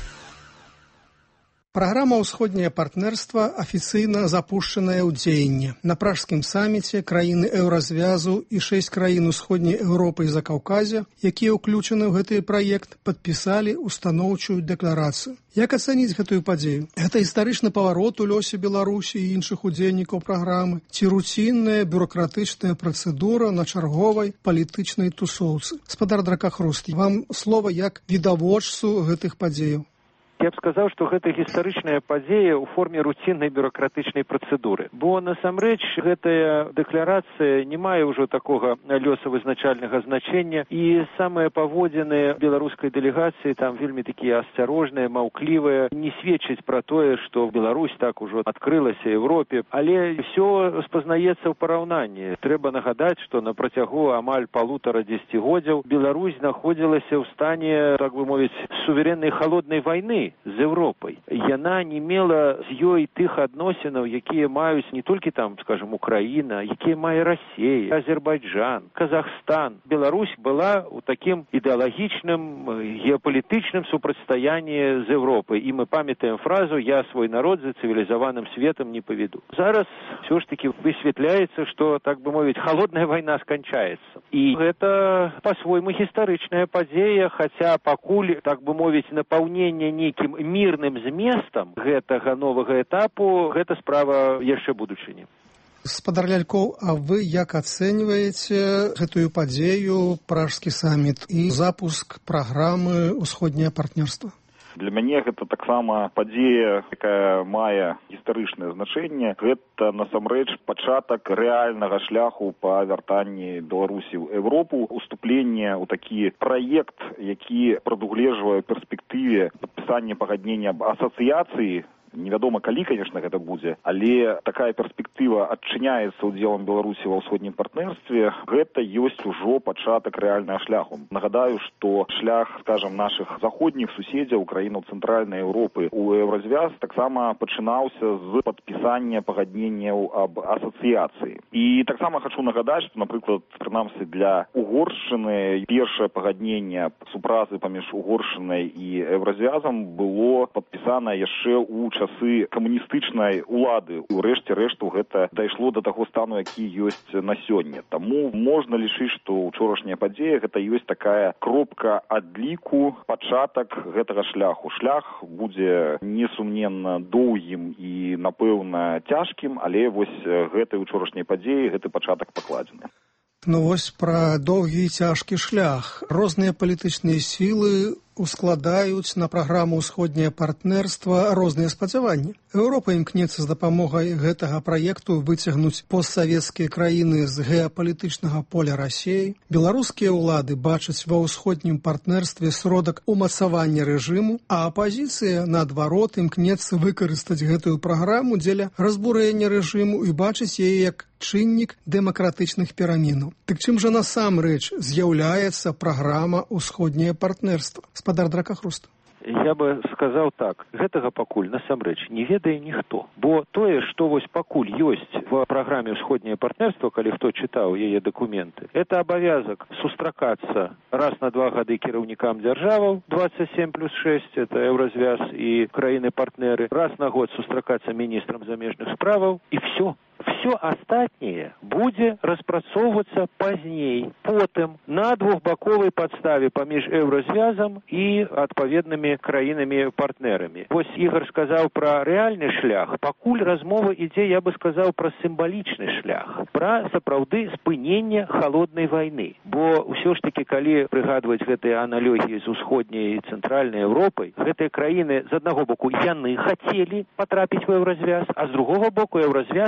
Праграма «Усходняе партнерства» афіцыйна запушчаная ў дзеянне. На пражскім саміце краіны еўразвязу і шэсць краін усходняй Еўропы і Закаўказя, якія ўключаны ў гэты праект, падпісалі устаноўчую дэкларацыю. Як ацаніць гэтую падзею? Гэта гістарычны паварот у лёсе Беларусі і іншых удзельнікаў праграмы, ці руцінная бюрократычная працэдура на чарговай палітычнай тусоўцы? Спадар Дракахрус, вам слова як відавочцу гэтых падзеяў. Я б сказаў, што гэта гістарычная падзея ў форме руціннай бюракратычнай працэдуры. Бо, насамрэч, гэтая дэкларацыя не мае ўжо такога лёсавызначальнага значэння, і самыя паводзіны беларускай дэлегацыі там вельмі такія асцярожныя, маўклівыя, не сведчаць пра тое, што Беларусь так ужо адкрылася Еўропе, але ўсё спазнаецца ў параўнанні. Трэба нагадаць, што на працягу амаль палутара дзесяцігоддзяў Беларусь знаходзілася ў стане, так бы мовіць, суверэннай халоднай вайны з Еўропай. Яна не мела з ёй тых адносінаў, якія маюць не толькі там, скажем, Украіна, якія мае Расія, Азербайджан, Казахстан. Беларусь была ў такім ідэалагічным, геапалітычным супрацьстаянні з Еўропай. І мы памятаем фразу «Я свой народ за цывілізаваным светам не паведу». Зараз ўсё ж таки высвятляецца, што, так бы мовіць, халодная вайна сканчаецца. І гэта па-свойму гістарычная падзея, хаця пакуль, так бы мовіць, напаўненне нейкім мірным зместам гэтага новага этапу, гэта справа яшчэ будучыні. Спадар Лялькоў, а вы як ацэньваеце гэтую падзею, пражскі саміт і запуск праграмы «Усходняе партнерства»? Для мяне гэта таксама падзея, якая мае гістарычнае значэнне. Гэта насамрэч пачатак рэальнага шляху па вяртанні Беларусі ў Еўропу, уступленне ў такі праект, які прадугледжвае перспектыве падпісання пагаднення аб асацыяцыі. Невядома, калі, конечно, гэта будзе, але такая перспектыва адчыняецца ўдзелам Беларусі ва ўсходнім партнерстве. Гэта ёсць ужо пачатак рэальнага шляху. Нагадаю, што шлях, скажем, нашых заходніх суседзяў, краінаў цэнтральнай Еўропы у еўразвяз таксама пачынаўся з падпісання пагадненняў аб асацыяцыі. І таксама хачу нагадаць, што, напрыклад, прынамсі для Угоршчыны першае пагадненне супразы паміж Угоршчынай і еўразвязам было падпісана яшчэ ў часы камуністычнай улады. У рэшце рэшту гэта дайшло да таго стану, які ёсць на сёння. Таму можна лічыць, што ўчорашняя падзея гэта ёсць такая кропка адліку, пачатак гэтага шляху. Шлях будзе несумненна доўгім і, напэўна, цяжкім, але вось гэтай учорашняй падзеі гэты пачатак пакладзены. Ну вось пра доўгі і цяжкі шлях. Розныя палітычныя сілы ускладаюць на праграму «Усходняе партнерства» розныя спадзяванні. Еўропа імкнецца з дапамогай гэтага праекту выцягнуць постсавецкія краіны з геапалітычнага поля Расіі. Беларускія ўлады бачаць ва ўсходнім партнерстве сродак умацавання рэжыму, а апазіцыя, наадварот, імкнецца выкарыстаць гэтую праграму дзеля разбурэння рэжыму і бачыць яе як чыннік дэмакратычных пераменаў. Так чым жа насамрэч з'яўляецца праграма «Усходняе партнерства»? Спадар Дракахрус. Я бы сказаў так, гэтага пакуль насамрэч не ведае ніхто. Бо тое, што вось пакуль ёсць в праграме «Усходняе партнерства», калі хто чытаў яе дакументы, это абавязак сустракацца раз на два гады кіраўнікам дзяржаваў, двадцать семь плюс шесть, это еўразвяз і краіны-партнеры, раз на год сустракацца міністрам замежных справаў, і всё. Все астатняе будзе распрацоўвацца пазней, потым на двухбаковай падставе паміж еўразвязам і адпаведнымі краінамі-партнерамі. Вось Ігар сказаў пра рэальны шлях, пакуль размова ідзе, я бы сказаў, пра сімвалічны шлях, пра сапраўды спыненне халоднай вайны. Бо ўсё ж такі, калі прыгадваць гэтыя аналогіі з усходняй і цэнтральнай Еўропай, гэтыя краіны, з аднаго боку, яны хацелі патрапіць у еўразвяз, а з другога боку, еўразвяз тады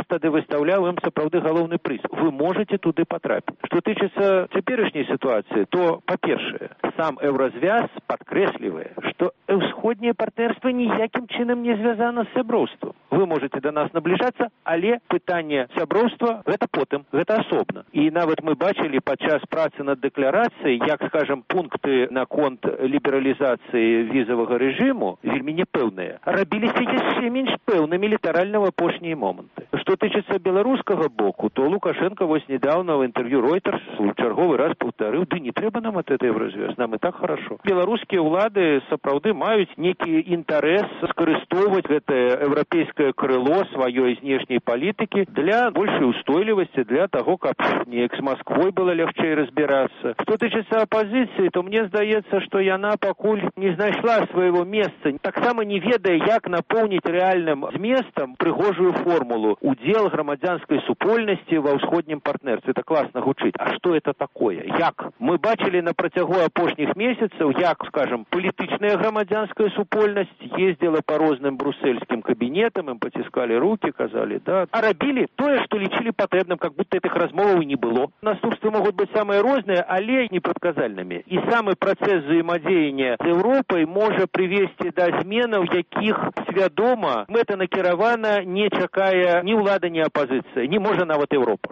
выстаўляў ім сапраўды галоўны прыз. Вы можете туды патрапіць. Што тычыцца цяперашняй сітуацыі, то, па-першае, сам еўразвяз падкрэслівае, што ўсходняе партнерства ніякім чынам не звязана з сяброўствам. Вы можете да нас набліжацца, але пытанне сяброўства гэта потым, гэта асобна. І нават мы бачылі падчас працы над дэкларацыяй, як, скажам, пункты наконт лібералізацыі візавага рэжыму вельмі непэўныя, рабіліся яшчэ менш пэўнымі літаральна ў апошнія моманты. Што тычыцца беларускага боку, то Лукашенко вось недавно в інтэрв'ю Reuters у чарговы раз паўтарыў: ды не трэба нам ад этой еўразвяз, нам і так хорошо. Беларускія ўлады сапраўды маюць некі інтарэс скарыстоўваць гэтае еўрапейскае крыло сваёй знешняй палітыкі для большай устойлівасці, для таго, каб неяк з Масквой было лягчэй разбірацца. Што тычыцца апазіцыі, то мне здаецца, што яна пакуль не знайшла свайго месца. Таксама не ведае, як напоўніць рэальным зместам прыгожую формулу удзел грамадзянскай супольнасці ва ўсходнім партнерстве. Это класна гучыць. А што это такое? Як? Мы бачылі на працягу апошніх месяцаў, як, скажем, палітычная грамадзянская супольнасць ездзіла па розным брусельскім кабінетам, ім паціскалі рукі, казалі, да, а рабілі тое, што лічылі патрэбным, как будто этих размоваў і не было. Наступствы могуць быць самыя розныя, але непрадказальнымі. І самы працэс взаемадзеяння з Еўропай можа прывесці да зменаў, якіх свядома мэтанакіравана не чакае ні ўлада, ні апазіцыя, не можа нават Еўропа.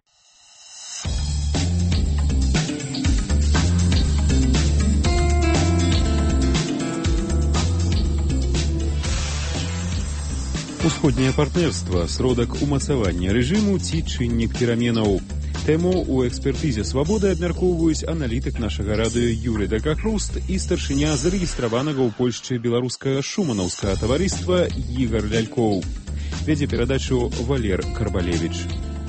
Усходняе партнерства, сродак умацавання рэжыму ці чыннік пераменаў. Тэму ў экспертызе «Свабоды» абмяркоўваюць аналітык нашага радыё Юрый Дакахруст і старшыня зарэгістраванага ў Польшчы беларускага шуманаўскага таварыства Ігар Лялькоў. Вядзе перадачу Валер Карбалевіч.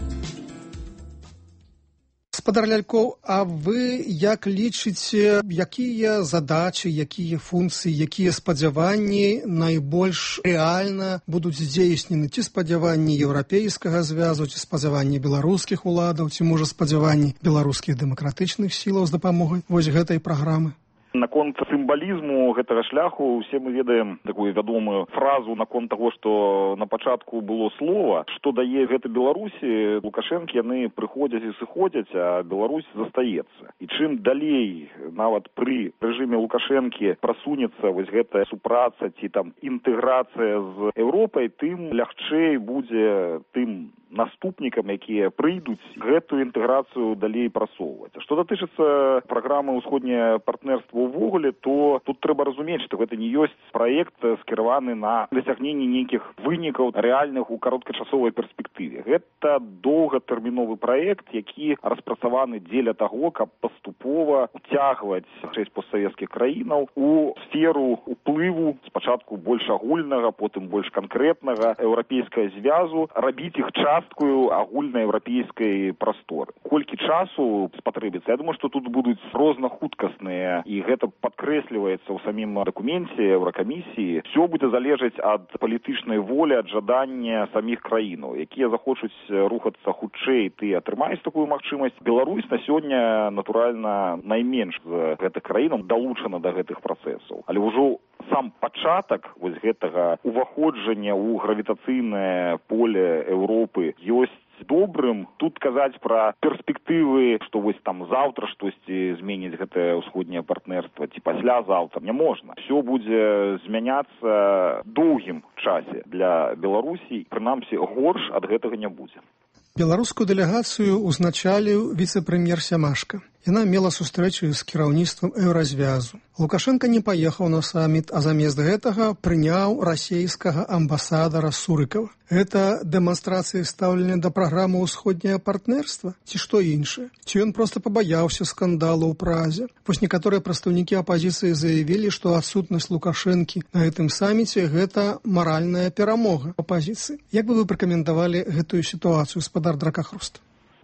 Гаспадар Лялькоў, а вы як лічыце, якія задачы, якія функцыі, якія спадзяванні найбольш рэальна будуць здзейснены? Ці спадзяванні еўрапейскага звязу, ці спадзяванні беларускіх уладаў, ці можа спадзяванні беларускіх дэмакратычных сілаў з дапамогай вось гэтай праграмы? Наконт сімвалізму гэтага шляху усе мы ведаем такую вядомую фразу наконт таго, што на пачатку было слова, што дае гэта Беларусі. Лукашэнкі яны прыходзяць і сыходзяць, а Беларусь застаецца. І чым далей нават пры рэжыме Лукашэнкі прасунецца вось гэтая супраца ці там інтэграцыя з Еўропай, тым лягчэй будзе тым наступнікам, якія прыйдуць, гэтую інтэграцыю далей прасоўваць. Што датычыцца праграмы «Усходняе партнерства» увогуле, то тут трэба разумець, што гэта не ёсць праект скіраваны на дасягненне нейкіх вынікаў рэальных у кароткачасовай перспектыве. Гэта доўгатэрміновы праект, які распрацаваны дзеля таго, каб паступова уцягваць шэсць постсавецкіх краінаў у сферу уплыву, спачатку больш агульнага, потым больш канкрэтнага еўрапейскага звязу, рабіць іх часткаю агульнаеўрапейскай прасторы. Колькі часу спатрэбіцца? Я думаю, што тут будуць рознахуткасныя, і гэта падкрэсліваецца ў самім дакуменце Еўракамісіі. Всё будзе залежаць ад палітычнай волі, ад жадання саміх краінаў, якія захочуць рухацца хутчэй, ты атрымаюць такую магчымасць. Беларусь на сёння, натуральна, найменш з гэтых краінаў далучана да гэтых працэсаў. Але ўжо сам пачатак вось гэтага уваходжання ў гравітацыйнае поле Еўропы ёсць добрым. Тут казаць пра перспектывы, што вось там заўтра штосьці зменіць гэтае ўсходняе партнерства ці паслязаўтра не можна. Всё будзе змяняцца доўгім часе для Беларусі. Прынамсі, горш ад гэтага не будзе. Беларускую дэлегацыю узначаліў віцэ-прэм'ер Сямашка. Яна мела сустрэчу з кіраўніцтвам еўразвязу. Лукашенко не паехаў на саміт, а замест гэтага прыняў расейскага амбасадара Сурыкова. Гэта дэманстрацыя стаўлення да праграмы «Усходняе партнерства» ці што іншае? Ці ён проста пабаяўся скандалу ў Празе? Вось некаторыя прадстаўнікі апазіцыі заявілі, што адсутнасць Лукашэнкі на гэтым саміце – гэта маральная перамога апазіцыі. Як бы вы пракаментавалі гэтую сітуацыю, гаспадар Дакахруст?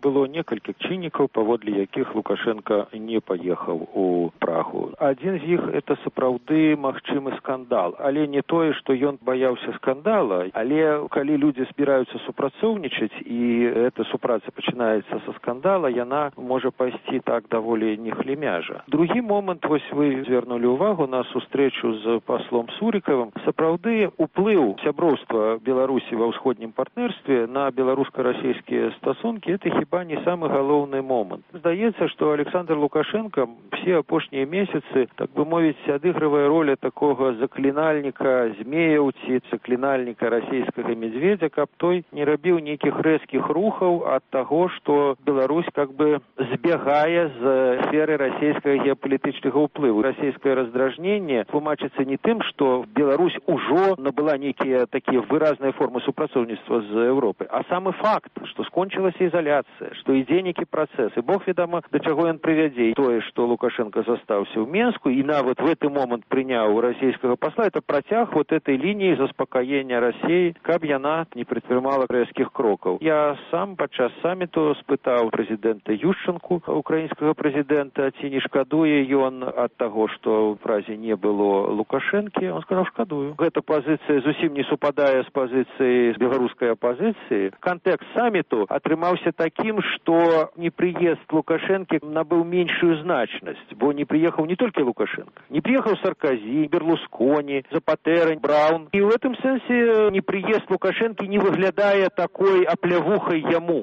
было некалькі чыннікаў, паводле якіх Лукашенко не паехаў у Прагу. Адзін з іх это сапраўды магчымы скандал, але не тое, што ён баяўся скандала, але калі людзі збіраюцца супрацоўнічаць і эта супраца пачынаецца са скандала, яна можа пайсці так даволі нехлемяжа. Другі момант, вось вы звярнулі ўвагу на сустрэчу з паслом Сурікавым. Сапраўды уплыў сяброўства Беларусі ва ўсходнім партнерстве на беларуска-расійскія стасункі это хіба не самы галоўны момант. Здаецца, што Александр Лукашенко все апошнія месяцы, так бы мовіць, адыгрывае роля такога заклінальніка змеяўці, заклінальніка расійскага медведя, каб той не рабіў нейкіх рэзкіх рухаў ад таго, што Беларусь как бы збягае з сферы расійскага геапалітычнага ўплыву. Расійскае раздражненне тлумачыцца не тым, што Беларусь ужо набыла нейкія такія выразныя формы супрацоўніцтва з Европы, а самы факт, што скончылася ізаляцыя, што ідзе нейкі працэс, і Бог ведама, да чаго ён прывядзе. Тое, што Лукашенко застаўся ў Менску і нават в гэты момант прыняў расійскага пасла, это працяг вот этой лініі заспакаення Расіі, каб яна не прадпрымала рэзкіх крокаў. Я сам падчас саміту спытаў прэзідэнта Ющенку, украінскага прэзідэнта, ці не шкадуе ён ад таго, што в Празе не было Лукашэнкі. Он сказаў, шкадую. Гэта пазіцыя зусім не супадае з пазіцыяй беларускай апазіцыі. Кантэкст саміту атрымаўся такім, што непрыезд Лукашэнкі набыў меншую значнасць, бо не приехал не только Лукашенко, не приехал Саркози, Берлускони, Запатера, Браун. И в этом сенсе неприезд Лукашенко не выглядае такой аплявухай яму.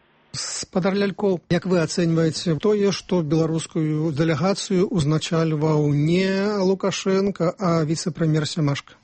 Спадар Лялькоў, як вы ацэньваеце тое, што беларускую дэлегацыю узначальваў не Лукашенко, а віцэ-прэм'ер Сямашка?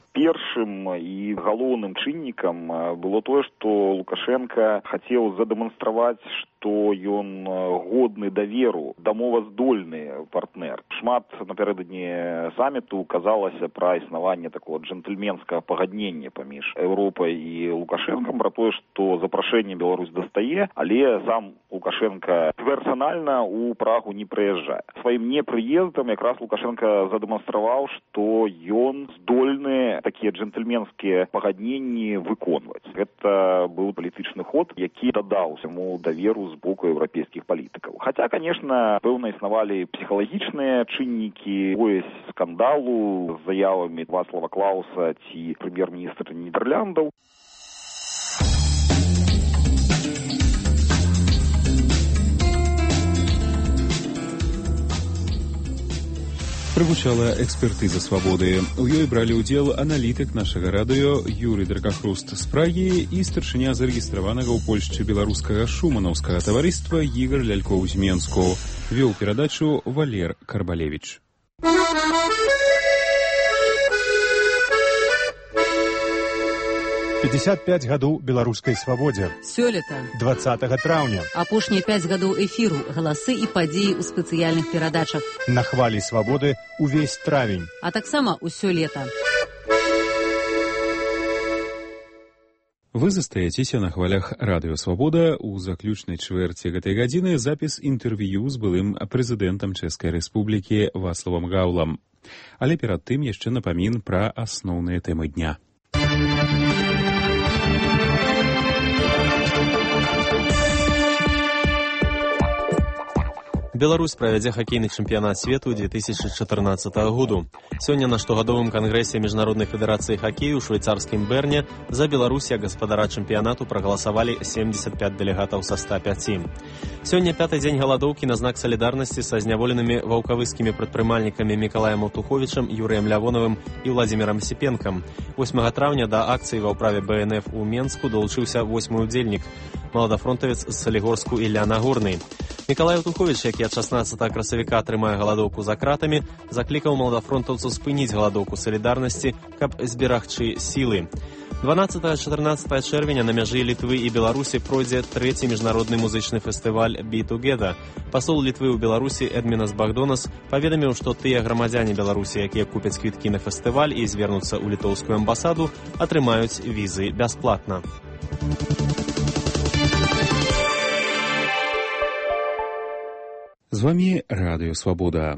Першым і галоўным чыннікам было тое, што Лукашенко хацеў задэманстраваць, што ён годны даверу, дамоваздольны партнер. Шмат напярэдадні саміту казалася пра існаванне такого джентльменскага пагаднення паміж Еўропай і Лукашенкам, пра тое, што запрашэнне Беларусь дастае, але сам Лукашенко персанальна ў Прагу не прыязджае. Сваім непрыездам якраз Лукашенко задэманстраваў, што ён здольны такія джентльменскія пагадненні выконваць. Гэта быў палітычны ход, які дадаў яму даверу з боку еўрапейскіх палітыкаў. Хаця, конечно, пэўна існавалі псіхалагічныя чыннікі, пояс скандалу з заявамі Вацлава Клауса ці прэм'ер-міністра Нідэрляндаў. Прагучала экспертыза «Свабоды». У ёй бралі ўдзел аналітык нашага радыё Юрый Дракахруст з Прагі і старшыня зарэгістраванага ў Польшчы беларускага шуманаўскага таварыства Ігар Лялькоў з Менску. Вёў перадачу Валер Карбалевіч. пятьдесят пять гадоў беларускай свабодзе. Сёлета. двадцатага траўня. Апошнія пяць гадоў эфіру, галасы і падзеі ў спецыяльных перадачах. На хвалі свабоды увесь травень. А таксама ўсё лета. Вы застаецеся на хвалях радыё «Свабода». У заключнай чвэрці гэтай гадзіны запіс інтэрв'ю з былым прэзідэнтам Чэшскай Рэспублікі Вацлавам Гаўлам. Але перад тым яшчэ напамін пра асноўныя тэмы дня. Беларусь правядзе хакейны чэмпіянат свету две тысячи чатырнаццатага году. Сёння на штогадовым кангрэсе Міжнароднай федэрацыі хакею ў швейцарскім Берне за Беларусь як гаспадара чэмпіянату прагаласавалі семьдесят пять дэлегатаў са ста пяці. Сёння пяты дзень галадоўкі на знак салідарнасці са зняволенымі ваўкавыскімі прадпрымальнікамі Мікалаем Аўтуховічам, Юрыем Лявонавым і Владзімірам Сіпенкам. восьмага траўня да акцыі ва ўправе бэ эн эф у Менску далучыўся восьмы ўдзельнік, маладафронтавец з Салігорску Ілля Нагорны. Мікалай Аўтуховіч, які ад шаснаццатага красавіка трымае галадоўку за кратамі, заклікаў маладафронтаўцаў спыніць галадоўку салідарнасці, каб зберагчы сілы. дванаццатага-чатырнаццатага чэрвеня на мяжы Літвы і Беларусі пройдзе трэці міжнародны музычны фестываль «Be Together». Пасол Літвы ў Беларусі Эдмінас Багдонас паведаміў, што тыя грамадзяне Беларусі, якія купяць квіткі на фестываль і звернуцца ў літоўскую амбасаду, атрымаюць візы бясплатна. З вамі радыё «Свабода».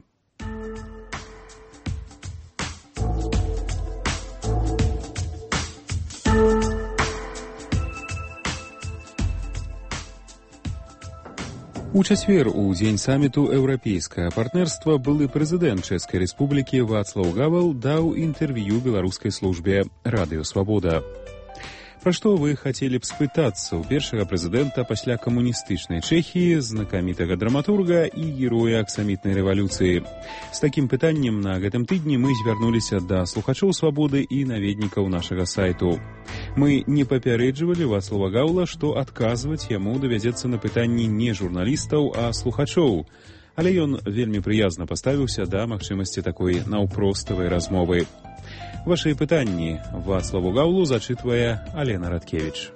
У чацвер у дзень саміту еўрапейскага партнерства былы прэзідэнт Чэшскай Рэспублікі Вацлаў Гавал даў інтэрв'ю беларускай службе «Радыё Свабода». Пра што вы хацелі б спытацца ў першага прэзідэнта пасля камуністычнай Чэхіі, знакамітага драматурга і героя аксамітнай рэвалюцыі? З такім пытаннем на гэтым тыдні мы звярнуліся да слухачоў «Свабоды» і наведнікаў нашага сайту. Мы не папярэджвалі Вацлава Гаўла, што адказваць яму давядзецца на пытанні не журналістаў, а слухачоў. Але ён вельмі прыязна паставіўся да магчымасці такой наўпроставай размовы. Вашы пытанні Вацлаву Гаўлу зачытвае Алена Радкевіч.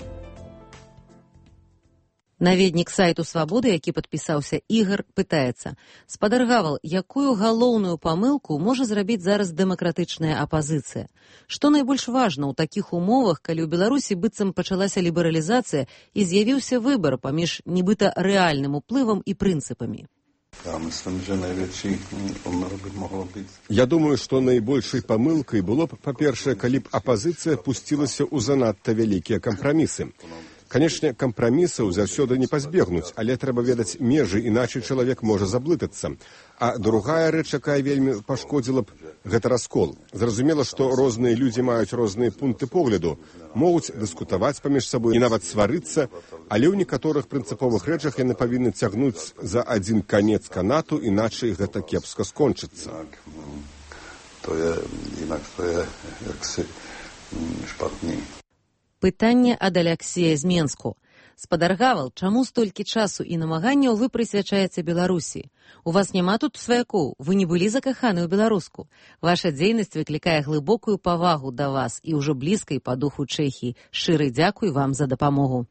Наведнік сайту «Свабоды», які падпісаўся Ігар, пытаецца: «Спадар Гавал, якую галоўную памылку можа зрабіць зараз дэмакратычная апазіцыя? Што найбольш важна ў такіх умовах, калі ў Беларусі быццам пачалася лібералізацыя і з'явіўся выбар паміж нібыта рэальным уплывам і прынцыпамі?» Я думаю, што найбольшай памылкай было б, па-першае, калі б апазіцыя пусцілася ў занадта вялікія кампрамісы. Канешне, кампрамісаў заўсёды не пазбегнуць, але трэба ведаць межы, іначай чалавек можа заблытацца. А другая рэч, якая вельмі пашкодзіла б, гэта раскол. Зразумела, што розныя людзі маюць розныя пункты погляду, могуць дыскутаваць паміж сабой і нават сварыцца, але ў некаторых прынцыповых рэчах яны павінны цягнуць за адзін канец канату, іначай гэта кепска скончыцца. То є, інакш то є, як си, шпатні. Пытанне ад Аляксея з Менску. Спадар Гавал, чаму столькі часу і намаганняў вы прысвячаеце Беларусі? У вас няма тут сваякоў, вы не былі закаханы ў беларуску. Ваша дзейнасць выклікае глыбокую павагу да вас і ўжо блізкай па духу Чэхіі. Шчыры дзякуй вам за дапамогу.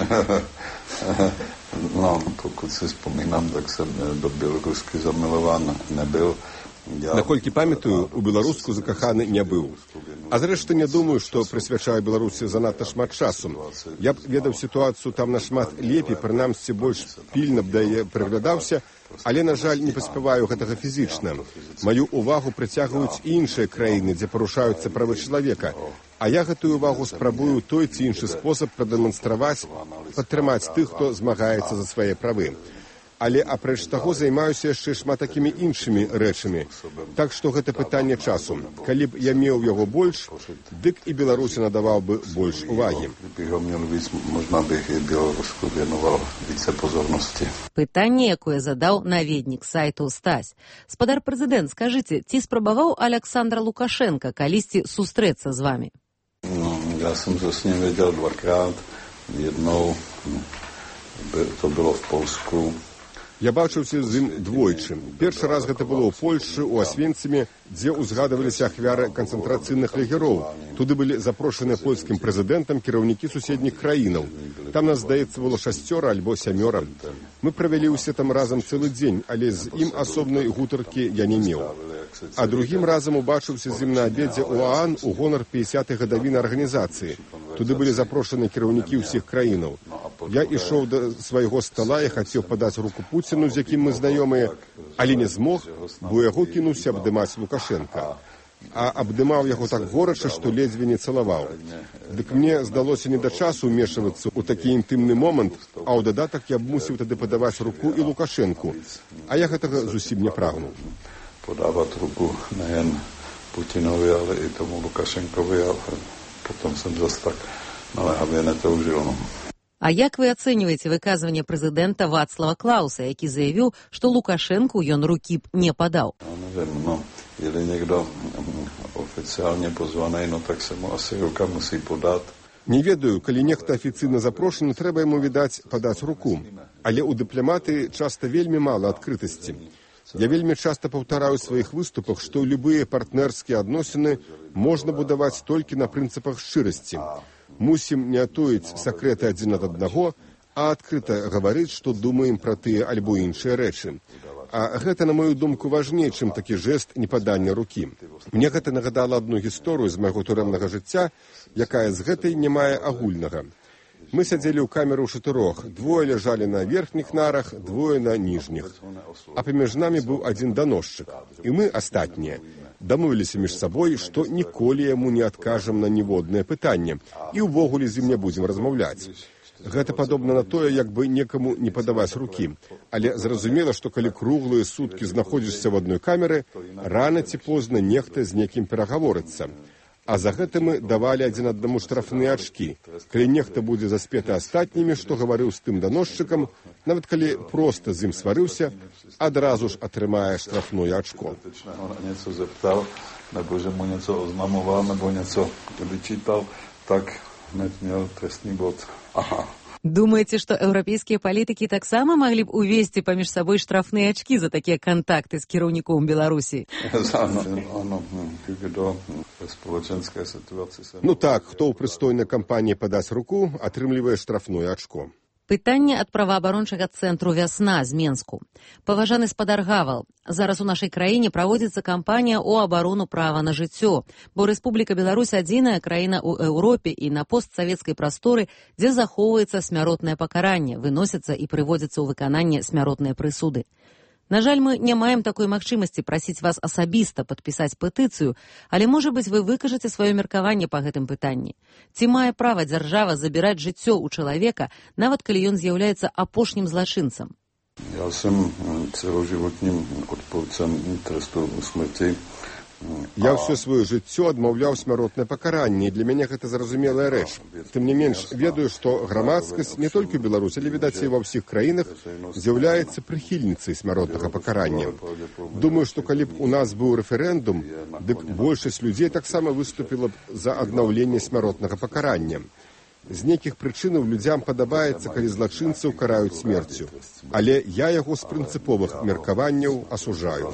No, pokud si vzpomínám, tak jsem do Bělorusky zamilován nebyl. Наколькі памятаю, у беларуску закаханы не быў. А зрэшты, не думаю, што прысвячаю Беларусі занадта шмат часу. Я б ведаў сітуацыю там нашмат лепей, прынамсі больш пільна б да яе прыглядаўся, але, на жаль, не паспяваю гэтага фізічна. Маю ўвагу прыцягваюць іншыя краіны, дзе парушаюцца правы чалавека. А я гэтую ўвагу спрабую той ці іншы спосаб прадэманстраваць, падтрымаць тых, хто змагаецца за свае правы. Але апрэч таго займаюся яшчэ шмат такімі іншымі рэчамі. Так што гэта пытанне часу. Калі б я меў яго больш, дык і Беларусі надаваў бы больш увагі. Можна б і Беларуску вінував віце позорності. Пытанне, якое задаў наведнік сайту Стась. Спадар прэзідэнт, скажыце, ці спрабаваў Аляксандр Лукашенко калісьці сустрэцца з вамі? No, ja som sa s ním vedel dvakrát. Jednou to bylo v Polsku. Я бачыўся з ім двойчы. Першы раз гэта было ў Польшы, у Асвенцыме, дзе ўзгадываліся ахвяры канцэнтрацыйных лагероў. Туды былі запрошаныя польскім прэзідэнтам кіраўнікі суседніх краінаў. Там нас, здаецца, было шасцёра альбо сямёра. Мы правялі ўсе там разам цэлы дзень, але з ім асобнай гутаркі я не меў. А другім разам убачыўся з ім на абедзе ў ААН у гонар пяцідзясятай гадавіны арганізацыі. Туды былі запрошаны кіраўнікі ўсіх краінаў. Я ішоў да свайго стала і хацеў падаць руку Пуціну, з якім мы знаёмыя, але не змог, бо яго кінуўся абдымаць Лукашенка. А абдымаў яго так горача, што ледзьве не цалаваў. Дык мне здалося не да часу ўмешвацца ў такі інтымны момант, а ў дадатак я б мусіў тады падаваць руку і Лукашенку. А я гэтага зусім не прагнуў. Podávať ruku nejen Putinovi, ale i tomu Lukašenkovi, a potom jsem zase tak naléhavě netoužil. No. А як вы ацэньваеце выказванне прэзідэнта Вацлава Клауса, які заявіў, што Лукашенку ён рукі б не падаў? No, neviem, no, je-li niekto oficiálne pozvaný, no tak sa mu asi ruka musí podať. Не ведаю, калі нехта афіцыйна запрошаны, трэба яму, відаць, падаць руку. Але ў дыпламаты часта вельмі мала адкрытасці. Я вельмі часта паўтараю ў сваіх выступах, што любыя партнерскія адносіны можна будаваць толькі на прынцыпах шчырасці. Мусім не атоіць сакрэты адзін ад аднаго, а адкрыта гаварыць, што думаем пра тыя альбо іншыя рэчы. А гэта, на мою думку, важней, чым такі жэст непадання рукі. Мне гэта нагадала адну гісторыю з майго турэмнага жыцця, якая з гэтай не мае агульнага. Мы сядзелі ў камеру ў чатырох, двое ляжалі на верхніх нарах, двое на ніжніх. А паміж намі быў адзін даносчык. І мы, астатнія, дамовіліся між сабой, што ніколі яму не адкажам на ніводнае пытанне і ўвогуле з ім не будзем размаўляць. Гэта падобна на тое, як бы некаму не падаваць рукі. Але зразумела, што калі круглыя суткі знаходзішся в адной камеры, рана ці позна нехта з некім перагаворыцца. А за гэта мы давалі адзін аднаму штрафныя ачкі. Калі нехта будзе заспеты астатнімі, што гаварыў з тым даносчыкам, нават калі проста з ім сварыўся, адразу ж атрымае штрафное ачко. Něco zeptal, nebo že mu něco oznamoval, nebo něco vyčítal, tak hned měl trestný bod. Aha. Думаеце, што еўрапейскія палітыкі таксама маглі б увесці паміж сабой штрафныя ачкі за такія кантакты з кіраўніком Беларусі? Ну так, хто ў прыстойнай кампаніі падасць руку, атрымлівае штрафное ачко. Пытанне ад праваабарончага цэнтру «Вясна» з Менску. Паважаны спадар Гавал, зараз у нашай краіне праводзіцца кампанія ў абарону права на жыццё, бо Рэспубліка Беларусь адзіная краіна ў Еўропе і на постсавецкай прасторы, дзе захоўваецца смяротнае пакаранне, выносяцца і прыводзяцца ў выкананне смяротныя прысуды. На жаль, мы не маем такой магчымасці прасіць вас асабіста падпісаць петыцыю, але, можа быць, вы выкажаце сваё меркаванне па гэтым пытанні. Ці мае права дзяржава забіраць жыццё ў чалавека, нават калі ён з'яўляецца апошнім злачынцам? Я сам цэлажывотнім адпаўцам тресту смерці. Я ўсё сваё жыццё адмаўляў смяротнае пакаранне, і для мяне гэта зразумелая рэч. Тым не менш, ведаю, што грамадскасць не толькі ў Беларусі, але, відаць, і ва ўсіх краінах з'яўляецца прыхільніцай смяротнага пакарання. Думаю, што калі б у нас быў рэферэндум, дык большасць людзей таксама выступіла б за аднаўленне смяротнага пакарання. З нейкіх прычынаў людзям падабаецца, калі злачынцаў караюць смерцю. Але я яго з прынцыповых меркаванняў асужаю.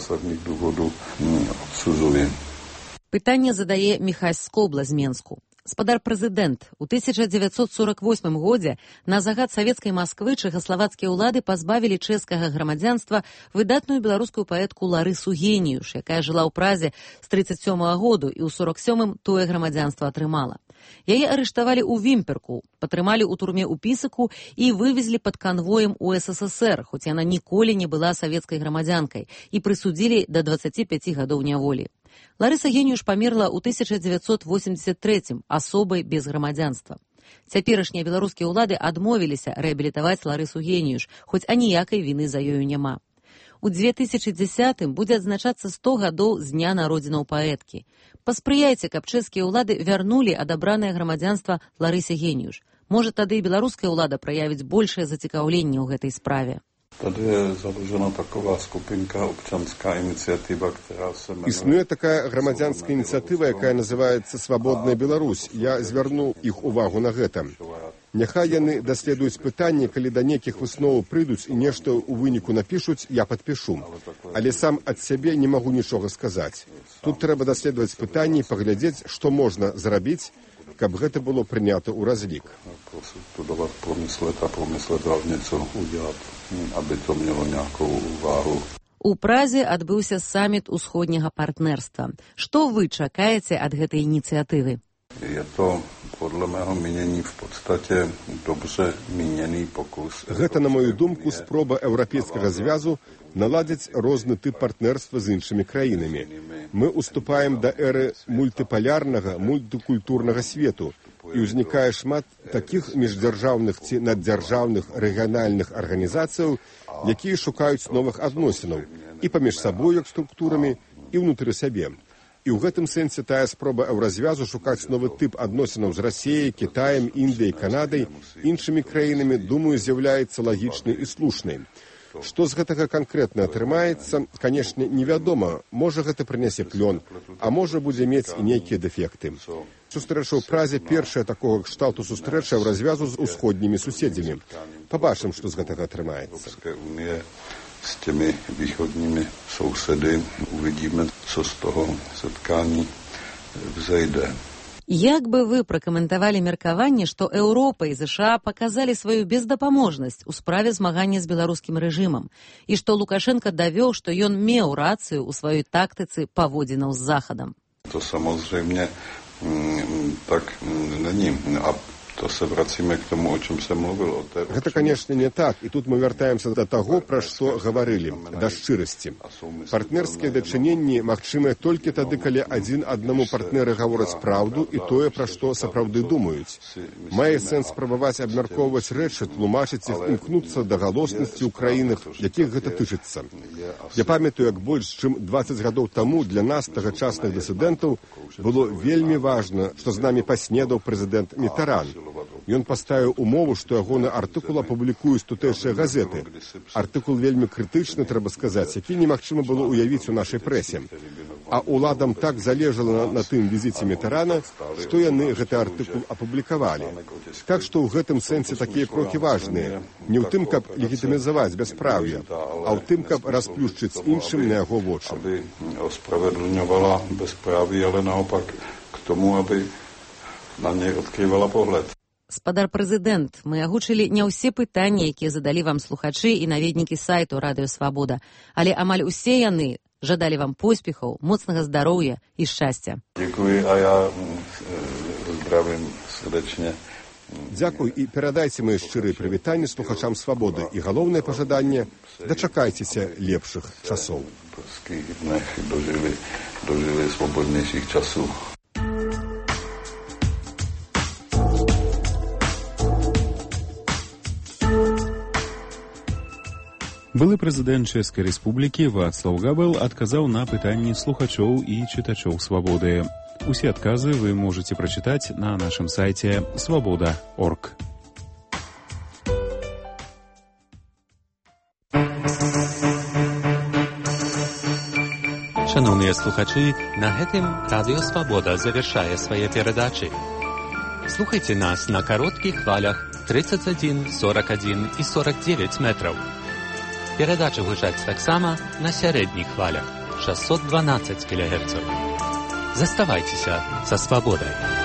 Пытанне задае Міхась Скобла з Менску. Спадар прэзідэнт, у тысяча дзевяцьсот сорок восьмым годзе на загад савецкай Масквы чэхаславацкія ўлады пазбавілі чэшскага грамадзянства выдатную беларускую паэтку Ларысу Геніюш, якая жыла ў Празе з трыццаць сёмага году і ў сорок сёмым тое грамадзянства атрымала. Яе арыштавалі ў Вімперку, патрымалі ў турме ў Пісаку і вывезлі пад канвоем у эс эс эс эр, хоць яна ніколі не была савецкай грамадзянкай, і прысудзілі да дваццаці пяці гадоў няволі. Ларыса Геніюш памерла ў тысяча дзевяцьсот восемьдесят трэцім асобай без грамадзянства. Цяперашнія беларускія ўлады адмовіліся рэабілітаваць Ларысу Геніюш, хоць аніякай віны за ёю няма. У две тысячы дзесятым будзе адзначацца сто гадоў з дня народзінаў паэткі. Паспрыяйце, каб чэшскія ўлады вярнулі адабранае грамадзянства Ларысе Геніюш. Можа, тады і беларуская ўлада праявіць большае зацікаўленне ў гэтай справе. Tady je založena taková skupinka občanská iniciativa, která se jmenuje... Існує така громадянська ініціатива, яка називається «Свободна Білорусь». Я зверну їх увагу на гэта. Няхай яны даследуюць пытанне, калі да нейкіх высноваў прыйдуць і нешта ў выніку напішуць, я падпішу. Але сам ад сябе не магу нічога сказаць. Тут трэба даследаваць пытанне і паглядзець, што можна зрабіць, каб гэта было прынята ў разлік. Studovat, promyslet a promyslet hlavně, co udělat, aby to mělo nějakou váhu. У Празе адбыўся саміт усходняга партнерства. Што вы чакаеце ад гэтай ініцыятывы? Je to, podle mého mínění, v podstatě dobře míněný pokus. Гэта, на мою думку, спроба Еўрапейскага звязу наладзіць розны тып партнерства з іншымі краінамі. Мы уступаем да эры мультыпалярнага, мультыкультурнага свету, і ўзнікае шмат такіх міждзяржаўных ці наддзяржаўных рэгіянальных арганізацыяў, якія шукаюць новых адносінаў і паміж сабой як структурамі, і ўнутры сабе. І ў гэтым сэнсе тая спроба еўразвязу шукаць новы тып адносінаў з Расіяй, Кітаем, Індыяй, Канадай, іншымі краінамі, думаю, з'яўляецца лагічнай і слушнай. Што з гэтага канкрэтна атрымаецца, канешне, невядома. Можа, гэта прынясе плён, а можа, будзе мець і нейкія дэфекты. Сустрэча ў Празе першая такога кшталту сустрэча еўразвязу з усходнімі суседзямі. Пабачым, што з гэтага атрымаецца. S těmi východními sousedy uvidíme, co z toho setkání vzejde. Як бы вы пракаментавалі меркаванне, што Еўропа і ЗША паказалі сваю бездапаможнасць у справе змагання з беларускім рэжымам і што Лукашенко давёў, што ён меў рацыю ў сваёй тактыцы паводзінаў з Захадам? To samozřejmě tak není. A то се vracíme k tomu, o čom sa mluvilo. Гэта, конечно, не так. І тут мы вяртаемся да таго, пра што гаварылі, да шчырасці. Партнерскія дачыненні магчымыя толькі тады, калі адзін аднаму партнеры гавораць праўду і тое, пра што сапраўды думаюць. Мае сэнс спрабаваць абмяркоўваць рэчы, тлумачыць іх, імкнуцца да галоснасці ў краінах, якіх гэта тычыцца. Я памятаю, як больш чым дваццаць гадоў таму для нас, тагачасных дысідэнтаў, было вельмі важна, што з намі паснедаў прэзідэнт Мітаран. Ён паставіў умову, што ягоны артыкул апублікуюць тутэйшыя газеты. Артыкул вельмі крытычны, трэба сказаць, які немагчыма было ўявіць у нашай прэсе. А ўладам так залежала на, на тым візіце Мітарана, што яны гэты артыкул апублікавалі. Так што ў гэтым сэнсе такія крокі важныя. Не ў тым, каб легітымізаваць бяспраўе, а ў тым, каб расплюшчыць іншым на яго вочы. Aby ospravedlňovala bezpráví, ale naopak k tomu, aby на nej odkrývala pohled. Спадар прэзідэнт, мы агучылі не ўсе пытанні, якія задалі вам слухачы і наведнікі сайту Радыё Свабода, але амаль усе яны жадалі вам поспехаў, моцнага здароўя і шчасця. Дзякуй, а я здравым срдечне. Дзякуй і перадайце мае шчырыя прывітанні слухачам Свабоды і галоўнае пажаданне – дачакайцеся лепшых часоў. Дожили, дожили свободнейших часов. Былы прэзідэнт Чэшскай рэспублікі Вацлаў Гавел адказаў на пытанні слухачоў і чытачоў Свабоды. Усе адказы вы можаце прачытаць на нашым сайце свабода крапка орг. Шановныя слухачы, на гэтым Радыё Свабода завяршае свае перадачы. Слухайце нас на кароткіх хвалях тридцать один, сорок один і сорок девять метраў. Перадачы гучаць таксама на сярэдніх хвалях шестьсот двенадцать кілогерцаў. Заставайцеся са Свабодай.